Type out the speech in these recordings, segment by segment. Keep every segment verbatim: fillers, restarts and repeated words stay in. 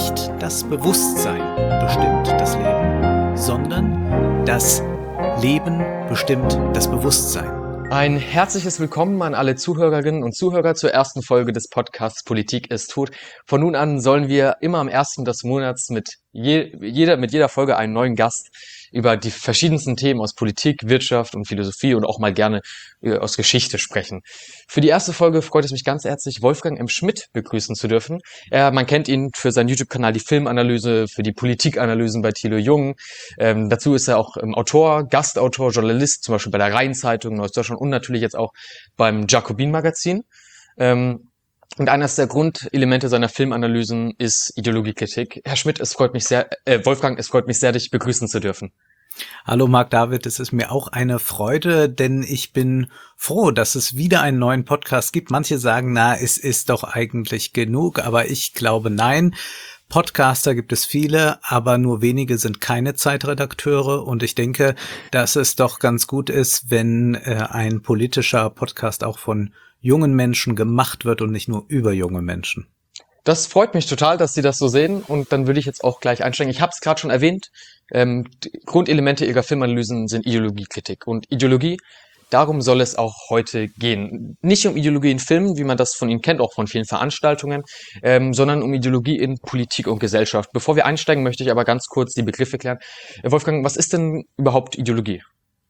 Nicht das Bewusstsein bestimmt das Leben, sondern das Leben bestimmt das Bewusstsein. Ein herzliches Willkommen an alle Zuhörerinnen und Zuhörer zur ersten Folge des Podcasts Politik ist tot. Von nun an sollen wir immer am ersten des Monats mit, je, jeder, mit jeder Folge einen neuen Gast über die verschiedensten Themen aus Politik, Wirtschaft und Philosophie und auch mal gerne äh, aus Geschichte sprechen. Für die erste Folge freut es mich ganz herzlich, Wolfgang M. Schmidt begrüßen zu dürfen. Er, man kennt ihn für seinen YouTube-Kanal Die Filmanalyse, für die Politikanalysen bei Thilo Jung. Ähm, dazu ist er auch ähm, Autor, Gastautor, Journalist, zum Beispiel bei der Rhein-Zeitung, Neues Deutschland und natürlich jetzt auch beim Jacobin-Magazin. Ähm, Und eines der Grundelemente seiner Filmanalysen ist Ideologiekritik. Herr Schmidt, es freut mich sehr, äh, Wolfgang, es freut mich sehr, dich begrüßen zu dürfen. Hallo Marc David, es ist mir auch eine Freude, denn ich bin froh, dass es wieder einen neuen Podcast gibt. Manche sagen, na, es ist doch eigentlich genug, aber ich glaube, nein. Podcaster gibt es viele, aber nur wenige sind keine Zeitredakteure und ich denke, dass es doch ganz gut ist, wenn äh, ein politischer Podcast auch von jungen Menschen gemacht wird und nicht nur über junge Menschen. Das freut mich total, dass Sie das so sehen und dann würde ich jetzt auch gleich einsteigen. Ich habe es gerade schon erwähnt, ähm, Grundelemente Ihrer Filmanalysen sind Ideologiekritik und Ideologie, darum soll es auch heute gehen. Nicht um Ideologie in Filmen, wie man das von Ihnen kennt, auch von vielen Veranstaltungen, ähm, sondern um Ideologie in Politik und Gesellschaft. Bevor wir einsteigen, möchte ich aber ganz kurz die Begriffe klären. Wolfgang, was ist denn überhaupt Ideologie?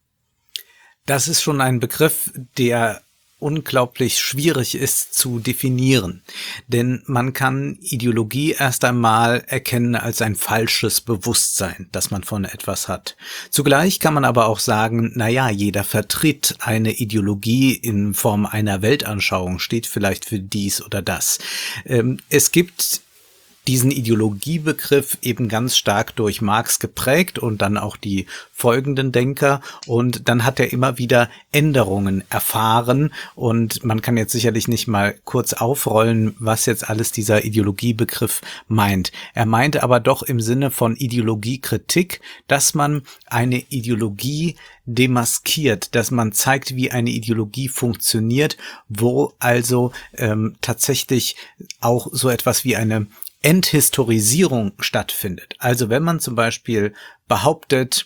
Das ist schon ein Begriff, der unglaublich schwierig ist zu definieren. Denn man kann Ideologie erst einmal erkennen als ein falsches Bewusstsein, das man von etwas hat. Zugleich kann man aber auch sagen, na ja, jeder vertritt eine Ideologie in Form einer Weltanschauung, steht vielleicht für dies oder das. Ähm, es gibt diesen Ideologiebegriff eben ganz stark durch Marx geprägt und dann auch die folgenden Denker und dann hat er immer wieder Änderungen erfahren und man kann jetzt sicherlich nicht mal kurz aufrollen, was jetzt alles dieser Ideologiebegriff meint. Er meint aber doch im Sinne von Ideologiekritik, dass man eine Ideologie demaskiert, dass man zeigt, wie eine Ideologie funktioniert, wo also ähm, tatsächlich auch so etwas wie eine Enthistorisierung stattfindet. Also wenn man zum Beispiel behauptet,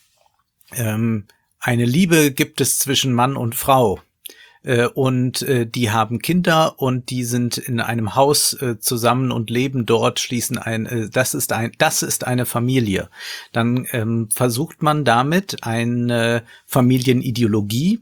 ähm, eine Liebe gibt es zwischen Mann und Frau äh, und äh, die haben Kinder und die sind in einem Haus äh, zusammen und leben dort, schließen ein, äh, das ist ein, das ist eine Familie. Dann ähm, versucht man damit eine Familienideologie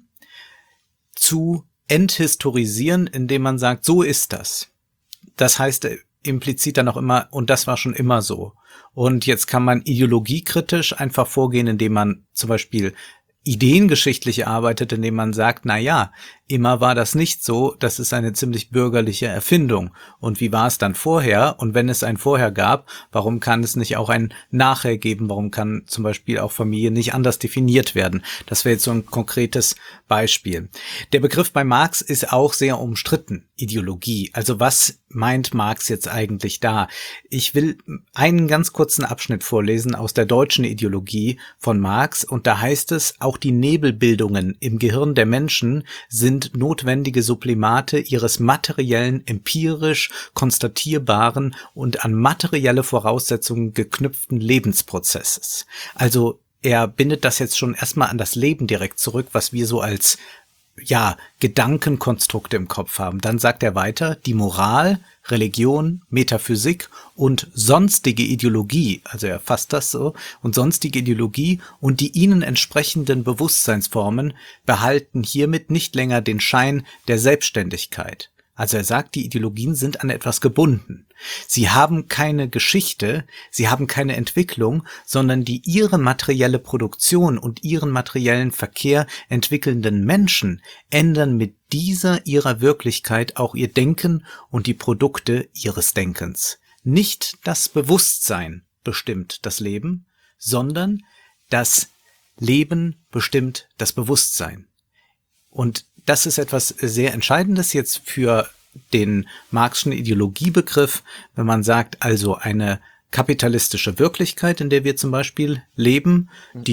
zu enthistorisieren, indem man sagt, so ist das. Das heißt, implizit dann auch immer, und das war schon immer so. Und jetzt kann man ideologiekritisch einfach vorgehen, indem man zum Beispiel ideengeschichtlich arbeitet, indem man sagt, na ja, immer war das nicht so, das ist eine ziemlich bürgerliche Erfindung. Und wie war es dann vorher? Und wenn es ein Vorher gab, warum kann es nicht auch ein Nachher geben? Warum kann zum Beispiel auch Familie nicht anders definiert werden? Das wäre jetzt so ein konkretes Beispiel. Der Begriff bei Marx ist auch sehr umstritten, Ideologie. Also was meint Marx jetzt eigentlich da? Ich will einen ganz kurzen Abschnitt vorlesen aus der deutschen Ideologie von Marx und da heißt es, auch die Nebelbildungen im Gehirn der Menschen sind notwendige Sublimate ihres materiellen, empirisch konstatierbaren und an materielle Voraussetzungen geknüpften Lebensprozesses. Also er bindet das jetzt schon erstmal an das Leben direkt zurück, was wir so als ja, Gedankenkonstrukte im Kopf haben. Dann sagt er weiter, die Moral, Religion, Metaphysik und sonstige Ideologie, also er fasst das so, und sonstige Ideologie und die ihnen entsprechenden Bewusstseinsformen behalten hiermit nicht länger den Schein der Selbstständigkeit. Also er sagt, die Ideologien sind an etwas gebunden. Sie haben keine Geschichte, sie haben keine Entwicklung, sondern die ihre materielle Produktion und ihren materiellen Verkehr entwickelnden Menschen ändern mit dieser ihrer Wirklichkeit auch ihr Denken und die Produkte ihres Denkens. Nicht das Bewusstsein bestimmt das Leben, sondern das Leben bestimmt das Bewusstsein. Und das ist etwas sehr Entscheidendes jetzt für den Marxischen Ideologiebegriff, wenn man sagt, also eine kapitalistische Wirklichkeit, in der wir zum Beispiel leben, die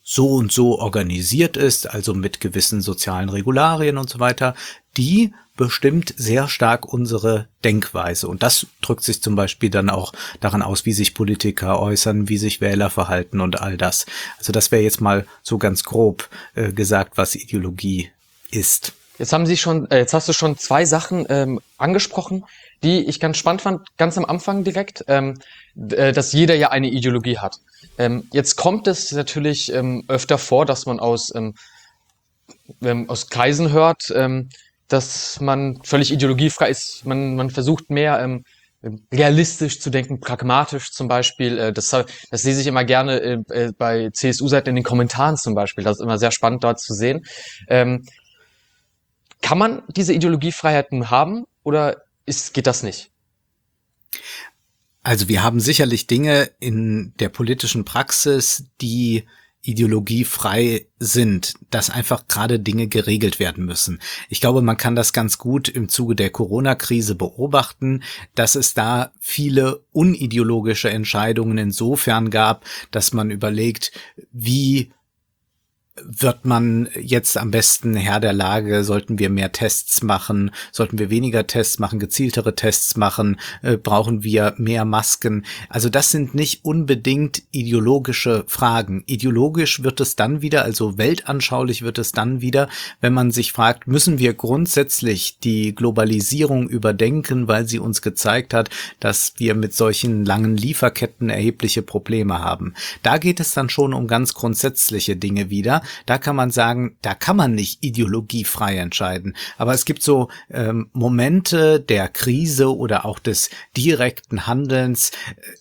so und so organisiert ist, also mit gewissen sozialen Regularien und so weiter, die bestimmt sehr stark unsere Denkweise. Und das drückt sich zum Beispiel dann auch daran aus, wie sich Politiker äußern, wie sich Wähler verhalten und all das. Also das wäre jetzt mal so ganz grob äh, gesagt, was Ideologie ist. Jetzt haben Sie schon, äh, jetzt hast du schon zwei Sachen ähm, angesprochen, die ich ganz spannend fand, ganz am Anfang direkt, ähm, äh, dass jeder ja eine Ideologie hat. Ähm, jetzt kommt es natürlich ähm, öfter vor, dass man aus ähm, ähm, aus Kreisen hört, ähm, dass man völlig ideologiefrei ist. Man man versucht mehr ähm, realistisch zu denken, pragmatisch zum Beispiel. Äh, das das lese ich immer gerne äh, äh, bei C S U-Seiten in den Kommentaren zum Beispiel. Das ist immer sehr spannend dort zu sehen. Ähm, Kann man diese Ideologiefreiheiten haben oder ist, geht das nicht? Also wir haben sicherlich Dinge in der politischen Praxis, die ideologiefrei sind, dass einfach gerade Dinge geregelt werden müssen. Ich glaube, man kann das ganz gut im Zuge der Corona-Krise beobachten, dass es da viele unideologische Entscheidungen insofern gab, dass man überlegt, wie wird man jetzt am besten Herr der Lage? Sollten wir mehr Tests machen? Sollten wir weniger Tests machen, gezieltere Tests machen? Äh, brauchen wir mehr Masken? Also das sind nicht unbedingt ideologische Fragen. Ideologisch wird es dann wieder, also weltanschaulich wird es dann wieder, wenn man sich fragt, müssen wir grundsätzlich die Globalisierung überdenken, weil sie uns gezeigt hat, dass wir mit solchen langen Lieferketten erhebliche Probleme haben. Da geht es dann schon um ganz grundsätzliche Dinge wieder. Da kann man sagen, da kann man nicht ideologiefrei entscheiden. Aber es gibt so ähm, Momente der Krise oder auch des direkten Handelns,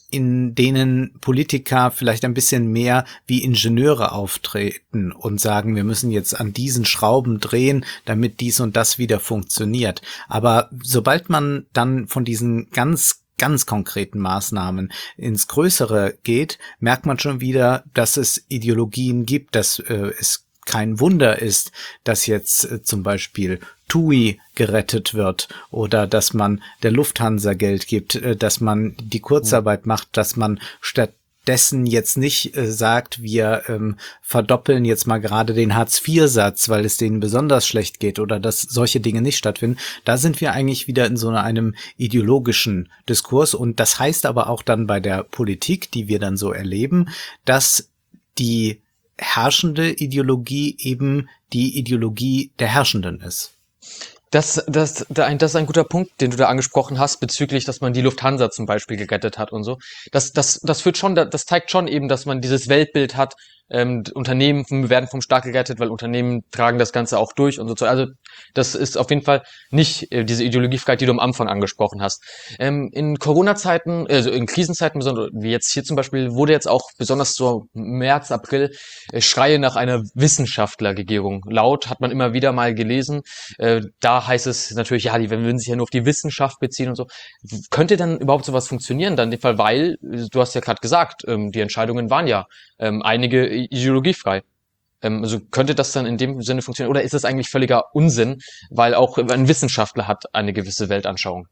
in denen Politiker vielleicht ein bisschen mehr wie Ingenieure auftreten und sagen, wir müssen jetzt an diesen Schrauben drehen, damit dies und das wieder funktioniert. Aber sobald man dann von diesen ganz ganz konkreten Maßnahmen ins Größere geht, merkt man schon wieder, dass es Ideologien gibt, dass äh, es kein Wunder ist, dass jetzt äh, zum Beispiel TUI gerettet wird oder dass man der Lufthansa Geld gibt, äh, dass man die Kurzarbeit macht, dass man statt dessen jetzt nicht äh, sagt, wir ähm, verdoppeln jetzt mal gerade den Hartz vier Satz, weil es denen besonders schlecht geht oder dass solche Dinge nicht stattfinden. Da sind wir eigentlich wieder in so einem ideologischen Diskurs und das heißt aber auch dann bei der Politik, die wir dann so erleben, dass die herrschende Ideologie eben die Ideologie der Herrschenden ist. Das, das, das ist ein guter Punkt, den du da angesprochen hast, bezüglich, dass man die Lufthansa zum Beispiel gerettet hat und so. Das, das, das führt schon, das zeigt schon eben, dass man dieses Weltbild hat. Ähm, Unternehmen werden vom Staat gerettet, weil Unternehmen tragen das Ganze auch durch und so. Also das ist auf jeden Fall nicht äh, diese Ideologiefreiheit, die du am Anfang angesprochen hast. Ähm, in Corona-Zeiten, also in Krisenzeiten, besonders wie jetzt hier zum Beispiel, wurde jetzt auch besonders so März, April äh, Schreie nach einer Wissenschaftlerregierung laut, hat man immer wieder mal gelesen. Äh, da heißt es natürlich, ja, die würden sich ja nur auf die Wissenschaft beziehen und so. Könnte dann überhaupt sowas funktionieren dann in dem Fall, weil, du hast ja gerade gesagt, ähm, die Entscheidungen waren ja ähm, einige ideologiefrei. Ähm, also könnte das dann in dem Sinne funktionieren? Oder ist das eigentlich völliger Unsinn, weil auch ein Wissenschaftler hat eine gewisse Weltanschauung?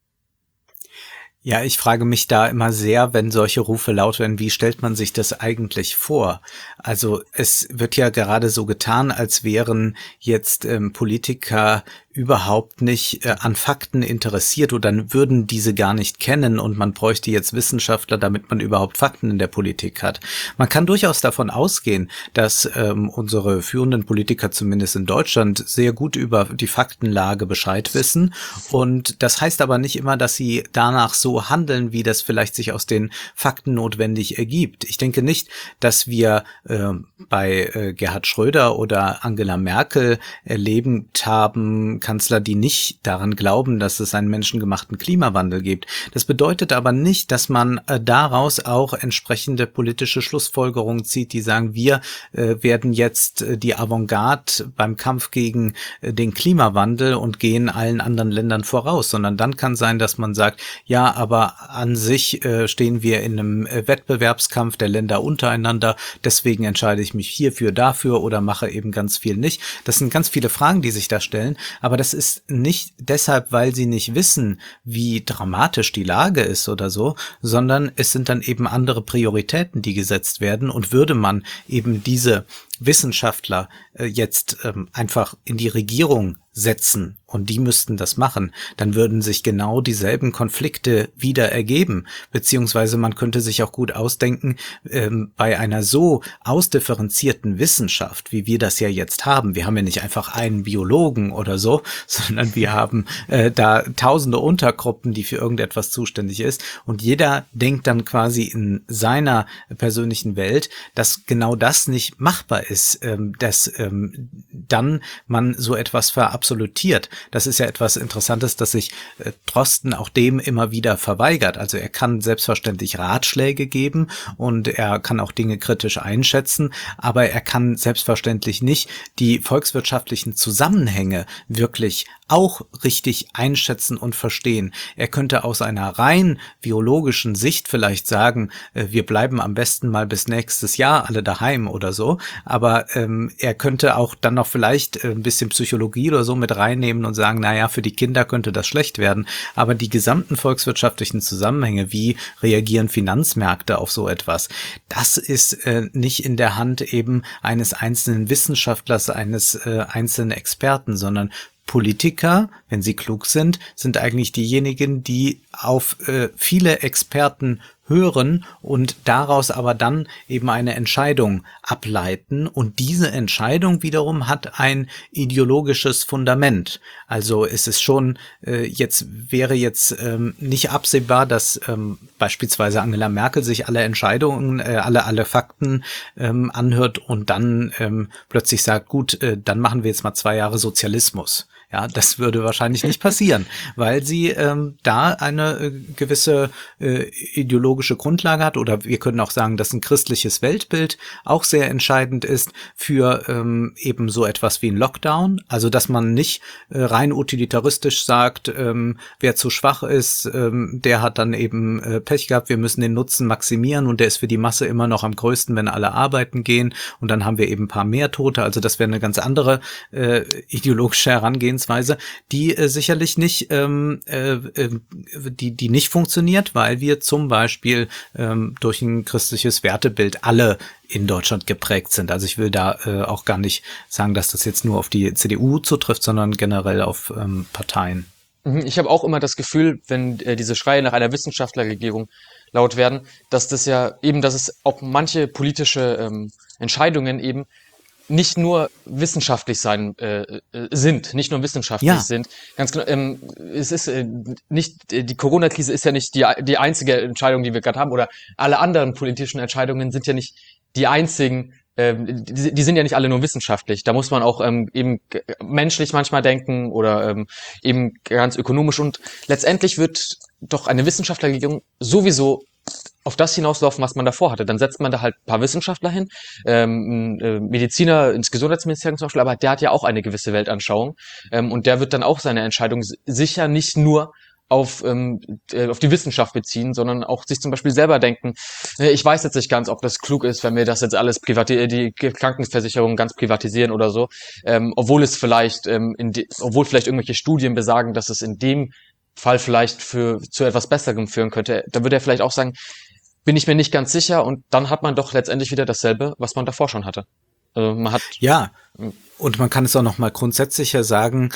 Ja, ich frage mich da immer sehr, wenn solche Rufe laut werden, wie stellt man sich das eigentlich vor? Also es wird ja gerade so getan, als wären jetzt ähm, Politiker überhaupt nicht äh, an Fakten interessiert oder würden diese gar nicht kennen und man bräuchte jetzt Wissenschaftler, damit man überhaupt Fakten in der Politik hat. Man kann durchaus davon ausgehen, dass ähm, unsere führenden Politiker zumindest in Deutschland sehr gut über die Faktenlage Bescheid wissen und das heißt aber nicht immer, dass sie danach so handeln, wie das vielleicht sich aus den Fakten notwendig ergibt. Ich denke nicht, dass wir äh, bei äh, Gerhard Schröder oder Angela Merkel erlebt haben, Kanzler, die nicht daran glauben, dass es einen menschengemachten Klimawandel gibt. Das bedeutet aber nicht, dass man äh, daraus auch entsprechende politische Schlussfolgerungen zieht, die sagen, wir äh, werden jetzt äh, die Avantgarde beim Kampf gegen äh, den Klimawandel und gehen allen anderen Ländern voraus, sondern dann kann sein, dass man sagt, ja, aber an sich äh, stehen wir in einem äh, Wettbewerbskampf der Länder untereinander, deswegen entscheide ich mich hierfür, dafür oder mache eben ganz viel nicht. Das sind ganz viele Fragen, die sich da stellen, aber das ist nicht deshalb, weil sie nicht wissen, wie dramatisch die Lage ist oder so, sondern es sind dann eben andere Prioritäten, die gesetzt werden. Und würde man eben diese Wissenschaftler äh, jetzt ähm, einfach in die Regierung setzen und die müssten das machen, dann würden sich genau dieselben Konflikte wieder ergeben, beziehungsweise man könnte sich auch gut ausdenken, ähm, bei einer so ausdifferenzierten Wissenschaft, wie wir das ja jetzt haben, wir haben ja nicht einfach einen Biologen oder so, sondern wir haben äh, da tausende Untergruppen, die für irgendetwas zuständig ist und jeder denkt dann quasi in seiner persönlichen Welt, dass genau das nicht machbar ist, ähm, dass ähm, dann man so etwas verabsolutiert. Das ist ja etwas Interessantes, dass sich äh, Drosten auch dem immer wieder verweigert. Also er kann selbstverständlich Ratschläge geben und er kann auch Dinge kritisch einschätzen, aber er kann selbstverständlich nicht die volkswirtschaftlichen Zusammenhänge wirklich auch richtig einschätzen und verstehen. Er könnte aus einer rein biologischen Sicht vielleicht sagen, äh, wir bleiben am besten mal bis nächstes Jahr alle daheim oder so, aber ähm, er könnte auch dann noch vielleicht äh, ein bisschen Psychologie oder so mit reinnehmen und sagen, naja, für die Kinder könnte das schlecht werden, aber die gesamten volkswirtschaftlichen Zusammenhänge, wie reagieren Finanzmärkte auf so etwas, das ist äh, nicht in der Hand eben eines einzelnen Wissenschaftlers, eines äh, einzelnen Experten, sondern Politiker, wenn sie klug sind, sind eigentlich diejenigen, die auf äh, viele Experten hören und daraus aber dann eben eine Entscheidung ableiten. Und diese Entscheidung wiederum hat ein ideologisches Fundament. Also es ist schon, äh, jetzt wäre jetzt ähm, nicht absehbar, dass ähm, beispielsweise Angela Merkel sich alle Entscheidungen, äh, alle alle Fakten ähm, anhört und dann ähm, plötzlich sagt, gut, äh, dann machen wir jetzt mal zwei Jahre Sozialismus. Ja, das würde wahrscheinlich nicht passieren, weil sie ähm, da eine äh, gewisse äh, ideologische Grundlage hat, oder wir können auch sagen, dass ein christliches Weltbild auch sehr entscheidend ist für ähm, eben so etwas wie ein Lockdown, also dass man nicht äh, rein utilitaristisch sagt, ähm, wer zu schwach ist, ähm, der hat dann eben äh, Pech gehabt, wir müssen den Nutzen maximieren und der ist für die Masse immer noch am größten, wenn alle arbeiten gehen und dann haben wir eben ein paar mehr Tote, also das wäre eine ganz andere äh, ideologische Herangehensweise, die äh, sicherlich nicht, ähm, äh, die die nicht funktioniert, weil wir zum Beispiel ähm, durch ein christliches Wertebild alle in Deutschland geprägt sind. Also ich will da äh, auch gar nicht sagen, dass das jetzt nur auf die C D U zutrifft, sondern generell auf ähm, Parteien. Ich habe auch immer das Gefühl, wenn äh, diese Schreie nach einer Wissenschaftlerregierung laut werden, dass das ja eben, dass es auch manche politische ähm, Entscheidungen eben nicht nur wissenschaftlich sein äh, äh, sind, nicht nur wissenschaftlich Ja. sind. Ganz genau. Ähm, es ist äh, nicht äh, die Corona-Krise ist ja nicht die die einzige Entscheidung, die wir gerade haben, oder alle anderen politischen Entscheidungen sind ja nicht die einzigen. Ähm, die, die sind ja nicht alle nur wissenschaftlich. Da muss man auch ähm, eben g- menschlich manchmal denken oder ähm, eben ganz ökonomisch. Und letztendlich wird doch eine Wissenschaftlerregierung sowieso auf das hinauslaufen, was man davor hatte. Dann setzt man da halt ein paar Wissenschaftler hin, ähm, ein äh, Mediziner ins Gesundheitsministerium zum Beispiel, aber der hat ja auch eine gewisse Weltanschauung, ähm, und der wird dann auch seine Entscheidung s- sicher nicht nur auf, ähm, äh, auf die Wissenschaft beziehen, sondern auch sich zum Beispiel selber denken, äh, ich weiß jetzt nicht ganz, ob das klug ist, wenn wir das jetzt alles privati- die Krankenversicherung ganz privatisieren oder so, ähm, obwohl es vielleicht, ähm, in de- obwohl vielleicht irgendwelche Studien besagen, dass es in dem Fall vielleicht für zu etwas Besserem führen könnte. Da würde er vielleicht auch sagen, bin ich mir nicht ganz sicher, und dann hat man doch letztendlich wieder dasselbe, was man davor schon hatte. Also man hat Ja, und man kann es auch noch mal grundsätzlicher sagen,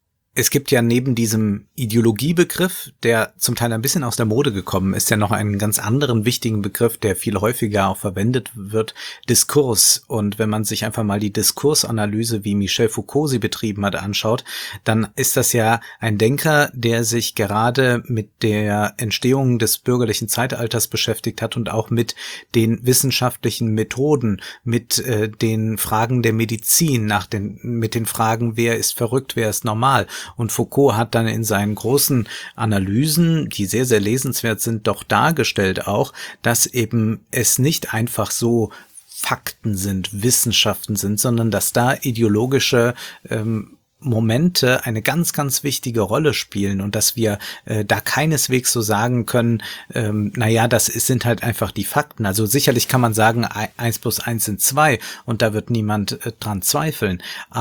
es gibt ja neben diesem Ideologiebegriff, der zum Teil ein bisschen aus der Mode gekommen ist, ja noch einen ganz anderen wichtigen Begriff, der viel häufiger auch verwendet wird, Diskurs. Und wenn man sich einfach mal die Diskursanalyse, wie Michel Foucault sie betrieben hat, anschaut, dann ist das ja ein Denker, der sich gerade mit der Entstehung des bürgerlichen Zeitalters beschäftigt hat und auch mit den wissenschaftlichen Methoden, mit äh, den Fragen der Medizin, nach den, mit den Fragen, wer ist verrückt, wer ist normal. Und Foucault hat dann in seinen großen Analysen, die sehr, sehr lesenswert sind, doch dargestellt auch, dass eben es nicht einfach so Fakten sind, Wissenschaften sind, sondern dass da ideologische ähm, Momente eine ganz, ganz wichtige Rolle spielen und dass wir äh, da keineswegs so sagen können, ähm, naja, das ist, sind halt einfach die Fakten. Also sicherlich kann man sagen, eins plus eins sind zwei und da wird niemand äh, dran zweifeln. Aber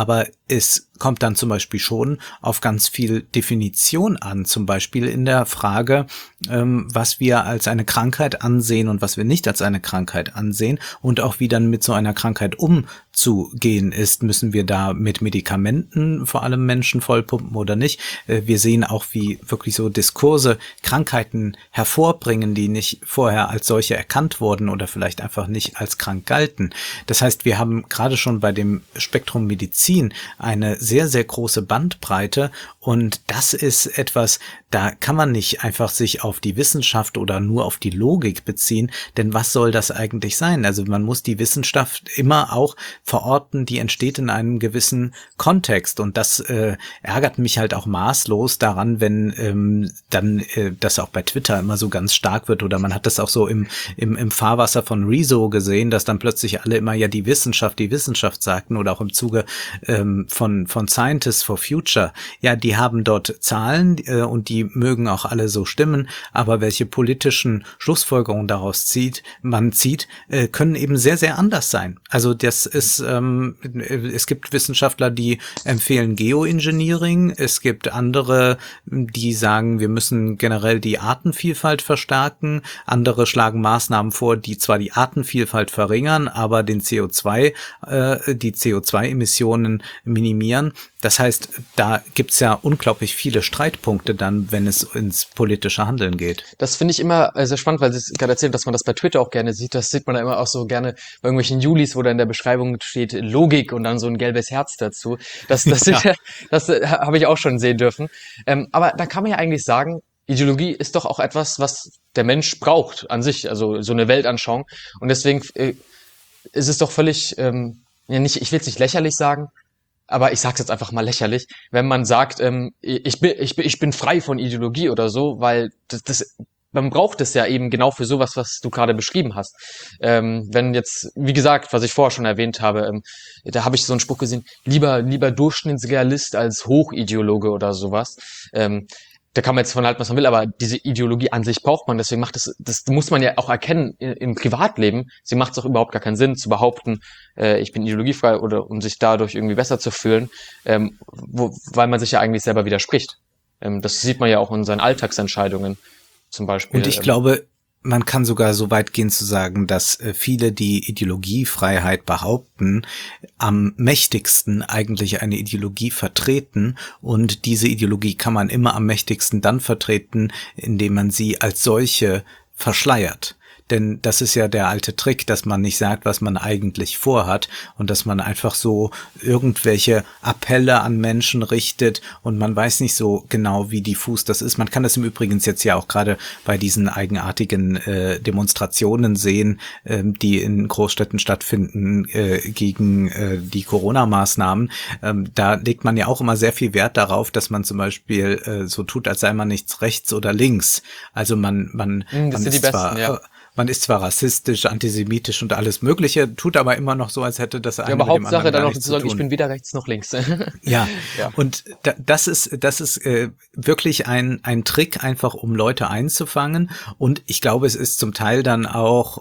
es kommt dann zum Beispiel schon auf ganz viel Definition an, zum Beispiel in der Frage, ähm, was wir als eine Krankheit ansehen und was wir nicht als eine Krankheit ansehen und auch wie dann mit so einer Krankheit umzugehen ist. Müssen wir da mit Medikamenten vor allem Menschen vollpumpen oder nicht? Äh, wir sehen auch, wie wirklich so Diskurse Krankheiten hervorbringen, die nicht vorher als solche erkannt wurden oder vielleicht einfach nicht als krank galten. Das heißt, wir haben gerade schon bei dem Spektrum Medizin eine sehr, sehr große Bandbreite und das ist etwas, da kann man nicht einfach sich auf die Wissenschaft oder nur auf die Logik beziehen, denn was soll das eigentlich sein? Also man muss die Wissenschaft immer auch verorten, die entsteht in einem gewissen Kontext und das äh, ärgert mich halt auch maßlos daran, wenn ähm, dann äh, das auch bei Twitter immer so ganz stark wird oder man hat das auch so im, im, im Fahrwasser von Rezo gesehen, dass dann plötzlich alle immer ja die Wissenschaft, die Wissenschaft sagten oder auch im Zuge ähm, von von Scientists for Future. Ja, die haben dort Zahlen äh, und die mögen auch alle so stimmen, aber welche politischen Schlussfolgerungen daraus zieht, man zieht, äh, können eben sehr, sehr anders sein. Also das ist, ähm, es gibt Wissenschaftler, die empfehlen Geoengineering, es gibt andere, die sagen, wir müssen generell die Artenvielfalt verstärken, andere schlagen Maßnahmen vor, die zwar die Artenvielfalt verringern, aber den C O zwei, äh, die C O zwei Emissionen minimieren. Das heißt, da gibt's ja unglaublich viele Streitpunkte dann, wenn es ins politische Handeln geht. Das finde ich immer sehr spannend, weil Sie es gerade erzählen, dass man das bei Twitter auch gerne sieht. Das sieht man da immer auch so gerne bei irgendwelchen Julis, wo da in der Beschreibung steht Logik und dann so ein gelbes Herz dazu. Das, das, ja. sind, das äh, habe ich auch schon sehen dürfen. Ähm, aber da kann man ja eigentlich sagen, Ideologie ist doch auch etwas, was der Mensch braucht an sich, also so eine Weltanschauung. Und deswegen äh, ist es doch völlig, ähm, ja nicht, ich will es nicht lächerlich sagen, aber ich sag's jetzt einfach mal lächerlich, wenn man sagt, ähm, ich bin ich bin ich bin frei von Ideologie oder so, weil das, das man braucht es ja eben genau für sowas, was du gerade beschrieben hast. Ähm, wenn jetzt, wie gesagt, was ich vorher schon erwähnt habe, ähm, da habe ich so einen Spruch gesehen: Lieber lieber Durchschnittsrealist als Hochideologe oder sowas. Ähm, Da kann man jetzt von halten, was man will, aber diese Ideologie an sich braucht man. Deswegen macht das, das muss man ja auch erkennen im Privatleben. Sie macht es auch überhaupt gar keinen Sinn zu behaupten, äh, ich bin ideologiefrei oder um sich dadurch irgendwie besser zu fühlen, ähm, wo, weil man sich ja eigentlich selber widerspricht. Ähm, das sieht man ja auch in seinen Alltagsentscheidungen zum Beispiel. Und ich ähm, glaube, man kann sogar so weit gehen zu sagen, dass viele, die Ideologiefreiheit behaupten, am mächtigsten eigentlich eine Ideologie vertreten. Und diese Ideologie kann man immer am mächtigsten dann vertreten, indem man sie als solche verschleiert. Denn das ist ja der alte Trick, dass man nicht sagt, was man eigentlich vorhat und dass man einfach so irgendwelche Appelle an Menschen richtet und man weiß nicht so genau, wie diffus das ist. Man kann das im Übrigen jetzt ja auch gerade bei diesen eigenartigen äh, Demonstrationen sehen, äh, die in Großstädten stattfinden äh, gegen äh, die Corona-Maßnahmen. Ähm, da legt man ja auch immer sehr viel Wert darauf, dass man zum Beispiel äh, so tut, als sei man nichts rechts oder links. Also man, man, das man sind die ist zwar Besten, ja. Man ist zwar rassistisch, antisemitisch und alles Mögliche, tut aber immer noch so, als hätte das eine ja, aber mit dem Hauptsache anderen dann gar noch nichts zu zu sagen, tun. ich bin weder rechts noch links. Ja, Ja. und da, das ist das ist äh, wirklich ein ein Trick, einfach um Leute einzufangen. Und ich glaube, es ist zum Teil dann auch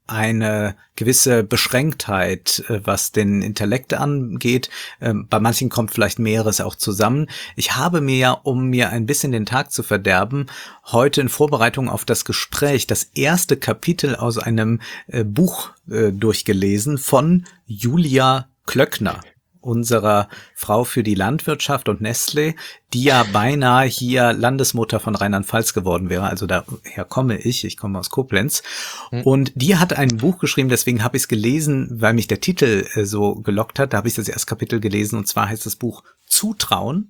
eine gewisse Beschränktheit, äh, was den Intellekt angeht. Ähm, bei manchen kommt vielleicht mehreres auch zusammen. Ich habe mir ja, um mir ein bisschen den Tag zu verderben, heute in Vorbereitung auf das Gespräch das erste Kapitel aus einem äh, Buch äh, durchgelesen von Julia Klöckner, unserer Frau für die Landwirtschaft und Nestlé, die ja beinahe hier Landesmutter von Rheinland-Pfalz geworden wäre. Also daher komme ich, ich komme aus Koblenz. Hm. Und die hat ein Buch geschrieben, deswegen habe ich es gelesen, weil mich der Titel äh, so gelockt hat. Da habe ich das erste Kapitel gelesen und zwar heißt das Buch Zutrauen,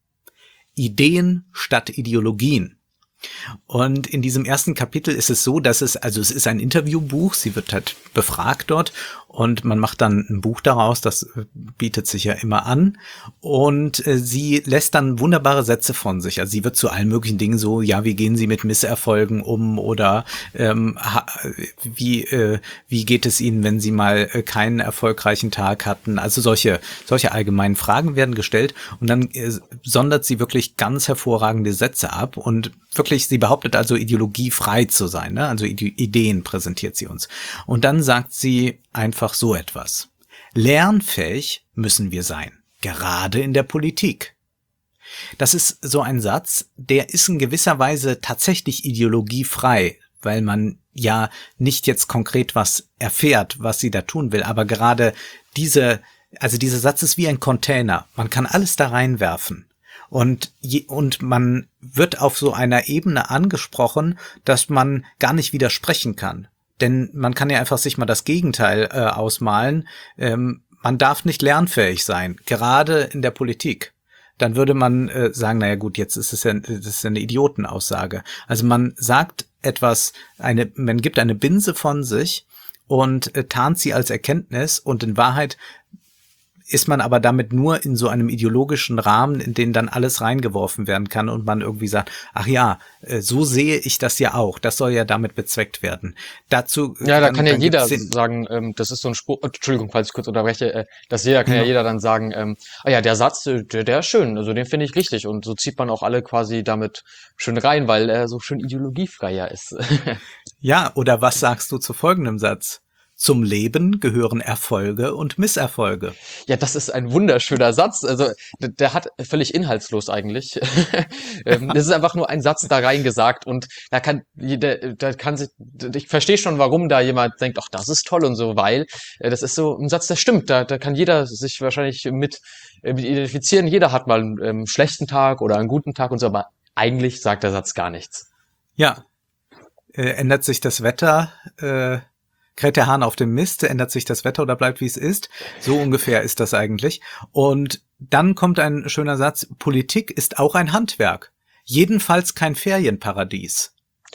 Ideen statt Ideologien. Und in diesem ersten Kapitel ist es so, dass es, also es ist ein Interviewbuch, sie wird halt befragt dort und man macht dann ein Buch daraus, das bietet sich ja immer an und äh, sie lässt dann wunderbare Sätze von sich. Also sie wird zu allen möglichen Dingen so, ja, wie gehen Sie mit Misserfolgen um oder ähm, ha, wie äh, wie geht es Ihnen, wenn Sie mal äh, keinen erfolgreichen Tag hatten? Also solche solche allgemeinen Fragen werden gestellt und dann äh, sondert sie wirklich ganz hervorragende Sätze ab und wirklich, sie behauptet also ideologiefrei zu sein, ne? Also Ide- Ideen präsentiert sie uns. Und dann sagt sie einfach so etwas: Lernfähig müssen wir sein. gerade in der Politik. Das ist so ein Satz, der ist in gewisser Weise tatsächlich ideologiefrei, weil man ja nicht jetzt konkret was erfährt, was sie da tun will, aber gerade diese, also dieser Satz ist wie ein Container. Man kann alles da reinwerfen. Und, je, und man wird auf so einer Ebene angesprochen, dass man gar nicht widersprechen kann. Denn man kann ja einfach sich mal das Gegenteil äh, ausmalen. Ähm, man darf nicht lernfähig sein, gerade in der Politik. Dann würde man äh, sagen, naja gut, jetzt ist es ja, das ist ja eine Idiotenaussage. Also man sagt etwas, eine, man gibt eine Binse von sich und äh, tarnt sie als Erkenntnis, und in Wahrheit ist man aber damit nur in so einem ideologischen Rahmen, in den dann alles reingeworfen werden kann und man irgendwie sagt, ach ja, so sehe ich das ja auch. Das soll ja damit bezweckt werden. Dazu Ja, da dann, kann ja dann jeder den, sagen, ähm, das ist so ein Spruch, Entschuldigung, falls ich kurz unterbreche, äh, dass jeder, kann ja Ja. jeder dann sagen, ähm, ah ja, der Satz, äh, der, der ist schön, also den finde ich richtig, und so zieht man auch alle quasi damit schön rein, weil er so schön ideologiefreier ist. Ja, oder was sagst du zu folgendem Satz? Zum Leben gehören Erfolge und Misserfolge. Ja, das ist ein wunderschöner Satz. Also der, der hat völlig inhaltslos eigentlich. Ähm, Das ist einfach nur ein Satz da reingesagt, und da kann jeder, da kann sich, ich verstehe schon, warum da jemand denkt, ach, das ist toll und so, weil äh, das ist so ein Satz, der stimmt. Da, da kann jeder sich wahrscheinlich mit, äh, mit identifizieren. Jeder hat mal einen ähm, schlechten Tag oder einen guten Tag und so, aber eigentlich sagt der Satz gar nichts. Ja, äh, ändert sich das Wetter, äh, kräht der Hahn auf dem Mist, ändert sich das Wetter oder bleibt wie es ist? So ungefähr ist das eigentlich. Und dann kommt ein schöner Satz, Politik ist auch ein Handwerk. Jedenfalls kein Ferienparadies.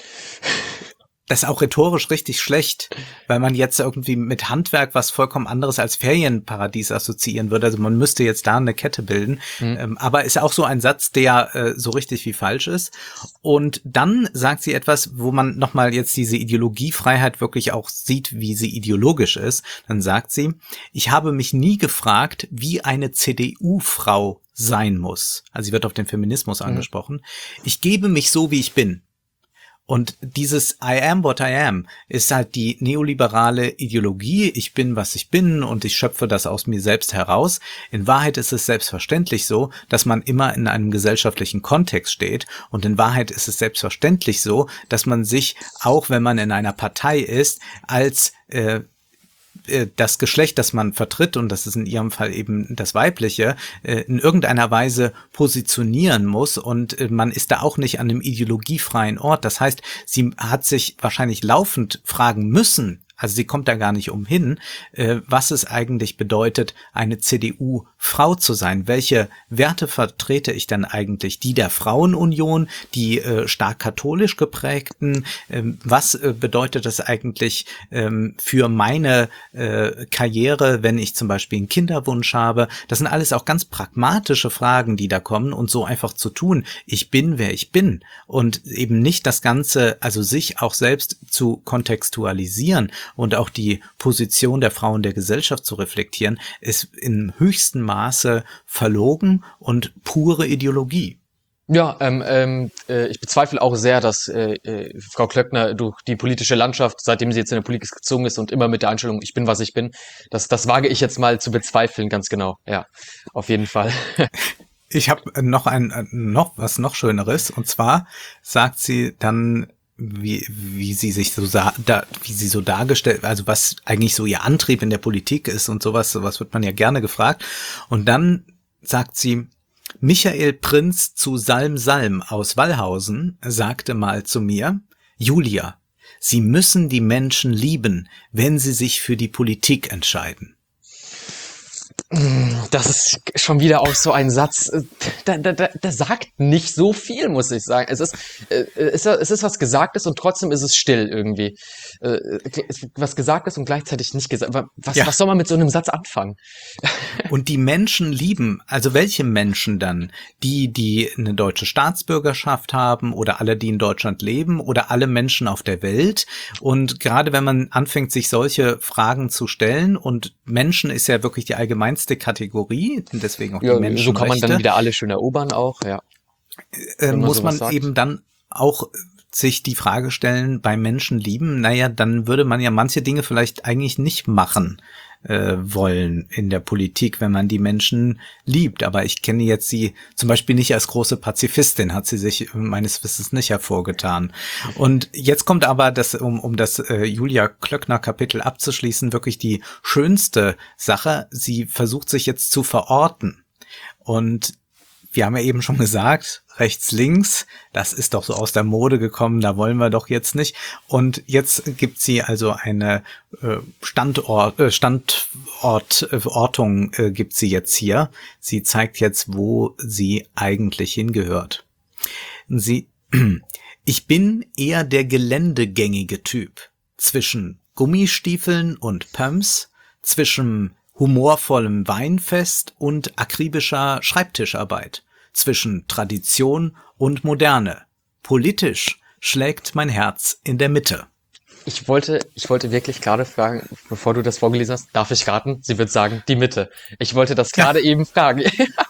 Das ist auch rhetorisch richtig schlecht, weil man jetzt irgendwie mit Handwerk was vollkommen anderes als Ferienparadies assoziieren würde. Also man müsste jetzt da eine Kette bilden. Mhm. Ähm, aber ist auch so ein Satz, der äh, so richtig wie falsch ist. Und dann sagt sie etwas, wo man nochmal jetzt diese Ideologiefreiheit wirklich auch sieht, wie sie ideologisch ist. Dann sagt sie, ich habe mich nie gefragt, wie eine C D U-Frau sein muss. Also sie wird auf den Feminismus Mhm. angesprochen. Ich gebe mich so, wie ich bin. Und dieses I am what I am ist halt die neoliberale Ideologie. Ich bin, was ich bin, und ich schöpfe das aus mir selbst heraus. In Wahrheit ist es selbstverständlich so, dass man immer in einem gesellschaftlichen Kontext steht. Und in Wahrheit ist es selbstverständlich so, dass man sich, auch wenn man in einer Partei ist, als äh, das Geschlecht, das man vertritt, und das ist in ihrem Fall eben das Weibliche, in irgendeiner Weise positionieren muss, und man ist da auch nicht an einem ideologiefreien Ort. Das heißt, sie hat sich wahrscheinlich laufend fragen müssen, also sie kommt da gar nicht umhin, was es eigentlich bedeutet, eine C D U-Frau zu sein. Welche Werte vertrete ich denn eigentlich? Die der Frauenunion, die äh, stark katholisch geprägten? Ähm, was äh, bedeutet das eigentlich ähm, für meine äh, Karriere, wenn ich zum Beispiel einen Kinderwunsch habe? Das sind alles auch ganz pragmatische Fragen, die da kommen, und so einfach zu tun, ich bin, wer ich bin, und eben nicht das Ganze, also sich auch selbst zu kontextualisieren und auch die Position der Frauen der Gesellschaft zu reflektieren, ist im höchsten Maße verlogen und pure Ideologie. Ja, ähm, ähm, äh, ich bezweifle auch sehr, dass äh, äh, Frau Klöckner durch die politische Landschaft, seitdem sie jetzt in der Politik gezogen ist und immer mit der Einstellung, ich bin, was ich bin, das, das wage ich jetzt mal zu bezweifeln, ganz genau. Ja, auf jeden Fall. Ich habe noch ein äh, noch was noch Schöneres, und zwar sagt sie dann, wie wie sie sich so sa- da, wie sie so dargestellt, also was eigentlich so ihr Antrieb in der Politik ist und sowas, sowas wird man ja gerne gefragt. Und dann sagt sie, Michael Prinz zu Salm Salm aus Wallhausen sagte mal zu mir, Julia, Sie müssen die Menschen lieben, wenn sie sich für die Politik entscheiden. Das ist schon wieder auch so ein Satz, der, der, der, der sagt nicht so viel, muss ich sagen. Es ist, äh, es, es ist was Gesagtes, und trotzdem ist es still irgendwie. Äh, was Gesagtes und gleichzeitig nicht gesagt. Was, Ja. was soll man mit so einem Satz anfangen? Und die Menschen lieben, also welche Menschen dann? Die, die eine deutsche Staatsbürgerschaft haben, oder alle, die in Deutschland leben, oder alle Menschen auf der Welt? Und gerade wenn man anfängt, sich solche Fragen zu stellen, und Menschen ist ja wirklich die allgemeinste Kategorie, deswegen auch Ja, die Menschenrechte. so kann man dann wieder alle schön erobern auch, ja. äh, wenn man muss sowas man sagt. eben dann auch sich die Frage stellen, bei Menschen lieben, naja, dann würde man ja manche Dinge vielleicht eigentlich nicht machen äh, wollen in der Politik, wenn man die Menschen liebt. Aber ich kenne jetzt sie zum Beispiel nicht als große Pazifistin, hat sie sich meines Wissens nicht hervorgetan. Und jetzt kommt aber, das, um, um das äh, Julia Klöckner-Kapitel abzuschließen, wirklich die schönste Sache. Sie versucht sich jetzt zu verorten. Und wir haben ja eben schon gesagt, rechts, links, das ist doch so aus der Mode gekommen, da wollen wir doch jetzt nicht. Und jetzt gibt sie also eine äh, Standort, äh, Standortortung äh, gibt sie jetzt hier. Sie zeigt jetzt, wo sie eigentlich hingehört. Sie, ich bin eher der geländegängige Typ. Zwischen Gummistiefeln und Pumps, zwischen humorvollem Weinfest und akribischer Schreibtischarbeit, zwischen Tradition und Moderne. Politisch schlägt mein Herz in der Mitte. Ich wollte, ich wollte wirklich gerade fragen, bevor du das vorgelesen hast, darf ich raten? Sie wird sagen, die Mitte. Ich wollte das gerade eben fragen.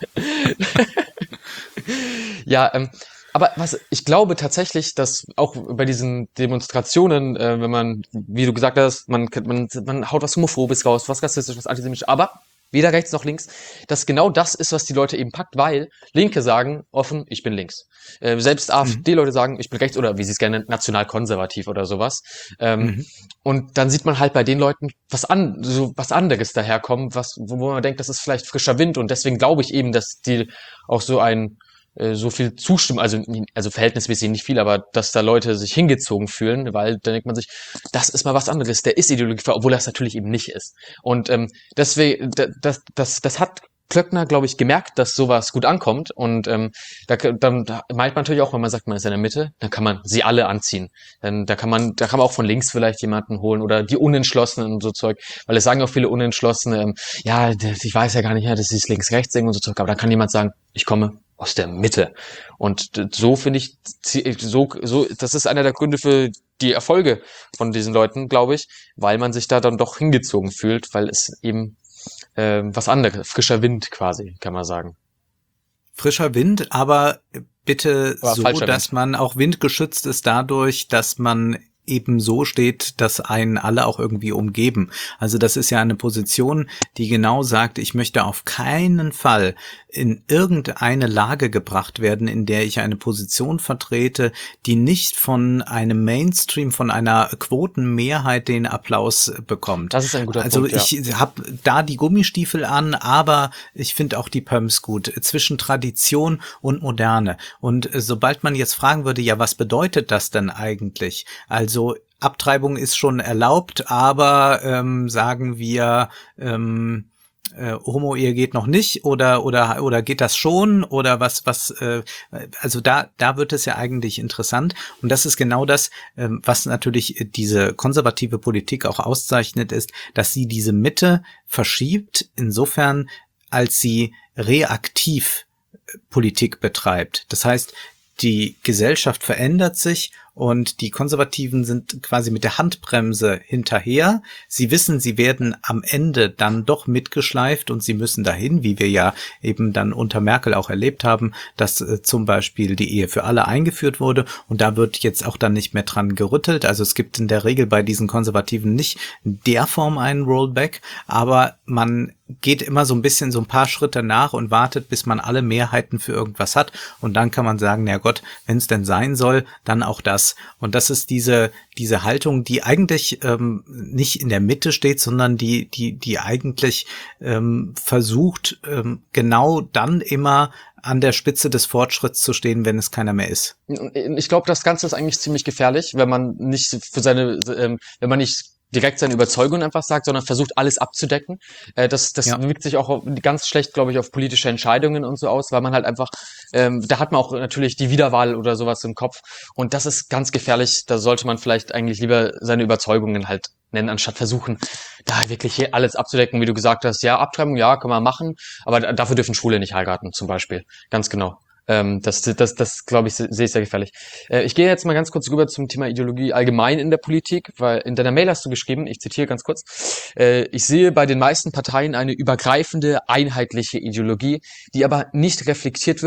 Ja, ähm, aber was ich glaube tatsächlich, dass auch bei diesen Demonstrationen, äh, wenn man, wie du gesagt hast, man, man, man haut was Homophobes raus, was Rassistisches, was Antisemitisches, aber weder rechts noch links, dass genau das ist, was die Leute eben packt, weil Linke sagen offen, ich bin links. Äh, selbst AfD-Leute sagen, ich bin rechts oder wie sie es gerne nennen, national-konservativ oder sowas. Ähm, Mhm. Und dann sieht man halt bei den Leuten was an, so was anderes daherkommen, was, wo wo man denkt, das ist vielleicht frischer Wind und deswegen glaube ich eben, dass die auch so ein äh, so viel zustimmen, also also verhältnismäßig nicht viel, aber dass da Leute sich hingezogen fühlen, weil dann denkt man sich, das ist mal was anderes, der ist ideologiefrei, obwohl das natürlich eben nicht ist. Und ähm, deswegen, da- das das das hat Klöckner, glaube ich, gemerkt, dass sowas gut ankommt und ähm, da, dann da meint man natürlich auch, wenn man sagt, man ist in der Mitte, dann kann man sie alle anziehen. Dann, da kann man, da kann man auch von links vielleicht jemanden holen oder die Unentschlossenen und so Zeug, weil es sagen auch viele Unentschlossene, ähm, ja, das- ich weiß ja gar nicht, ja, das ist links-rechts-Ding und so Zeug, aber da kann jemand sagen, ich komme aus der Mitte. Und d- so finde ich, zie- so, so, das ist einer der Gründe für die Erfolge von diesen Leuten, glaube ich, weil man sich da dann doch hingezogen fühlt, weil es eben ähm, was anderes, frischer Wind quasi, kann man sagen. Frischer Wind, aber bitte Aber so, falscher dass Wind. man auch windgeschützt ist dadurch, dass man eben so steht, dass einen alle auch irgendwie umgeben. Also das ist ja eine Position, die genau sagt, ich möchte auf keinen Fall in irgendeine Lage gebracht werden, in der ich eine Position vertrete, die nicht von einem Mainstream, von einer Quotenmehrheit den Applaus bekommt. Das ist ein guter Also Punkt, ja. ich habe da die Gummistiefel an, aber ich finde auch die Pumps gut. Zwischen Tradition und Moderne. Und äh, sobald man jetzt fragen würde, ja, was bedeutet das denn eigentlich? Also Abtreibung ist schon erlaubt, aber ähm, sagen wir, ähm, äh, Homo-Ehe geht noch nicht oder oder oder geht das schon oder was was äh, also da da wird es ja eigentlich interessant und das ist genau das, ähm, was natürlich diese konservative Politik auch auszeichnet, ist, dass sie diese Mitte verschiebt, insofern als sie reaktiv Politik betreibt. Das heißt, die Gesellschaft verändert sich und die Konservativen sind quasi mit der Handbremse hinterher. Sie wissen, sie werden am Ende dann doch mitgeschleift und sie müssen dahin, wie wir ja eben dann unter Merkel auch erlebt haben, dass äh, zum Beispiel die Ehe für alle eingeführt wurde und da wird jetzt auch dann nicht mehr dran gerüttelt. Also es gibt in der Regel bei diesen Konservativen nicht in der Form einen Rollback, aber man geht immer so ein bisschen so ein paar Schritte nach und wartet, bis man alle Mehrheiten für irgendwas hat und dann kann man sagen, na Gott, wenn es denn sein soll, dann auch das. Und das ist diese diese Haltung, die eigentlich ähm, nicht in der Mitte steht, sondern die die die eigentlich ähm, versucht, ähm, genau dann immer an der Spitze des Fortschritts zu stehen, wenn es keiner mehr ist. Ich glaube, das Ganze ist eigentlich ziemlich gefährlich, wenn man nicht für seine, ähm, wenn man nicht direkt seine Überzeugung einfach sagt, sondern versucht, alles abzudecken. Äh, das das Ja. wirkt sich auch auf, ganz schlecht, glaube ich, auf politische Entscheidungen und so aus, weil man halt einfach, ähm, da hat man auch natürlich die Wiederwahl oder sowas im Kopf. Und das ist ganz gefährlich. Da sollte man vielleicht eigentlich lieber seine Überzeugungen halt nennen, anstatt versuchen, da wirklich hier alles abzudecken, wie du gesagt hast. Ja, Abtreibung, ja, kann man machen, aber da- dafür dürfen Schwule nicht heiraten, zum Beispiel. Ganz genau. Ähm, das, das, das glaube ich, se- sehe ich sehr gefährlich. Äh, ich gehe jetzt mal ganz kurz rüber zum Thema Ideologie allgemein in der Politik, weil in deiner Mail hast du geschrieben, ich zitiere ganz kurz, äh, ich sehe bei den meisten Parteien eine übergreifende, einheitliche Ideologie, die aber nicht reflektiert wird,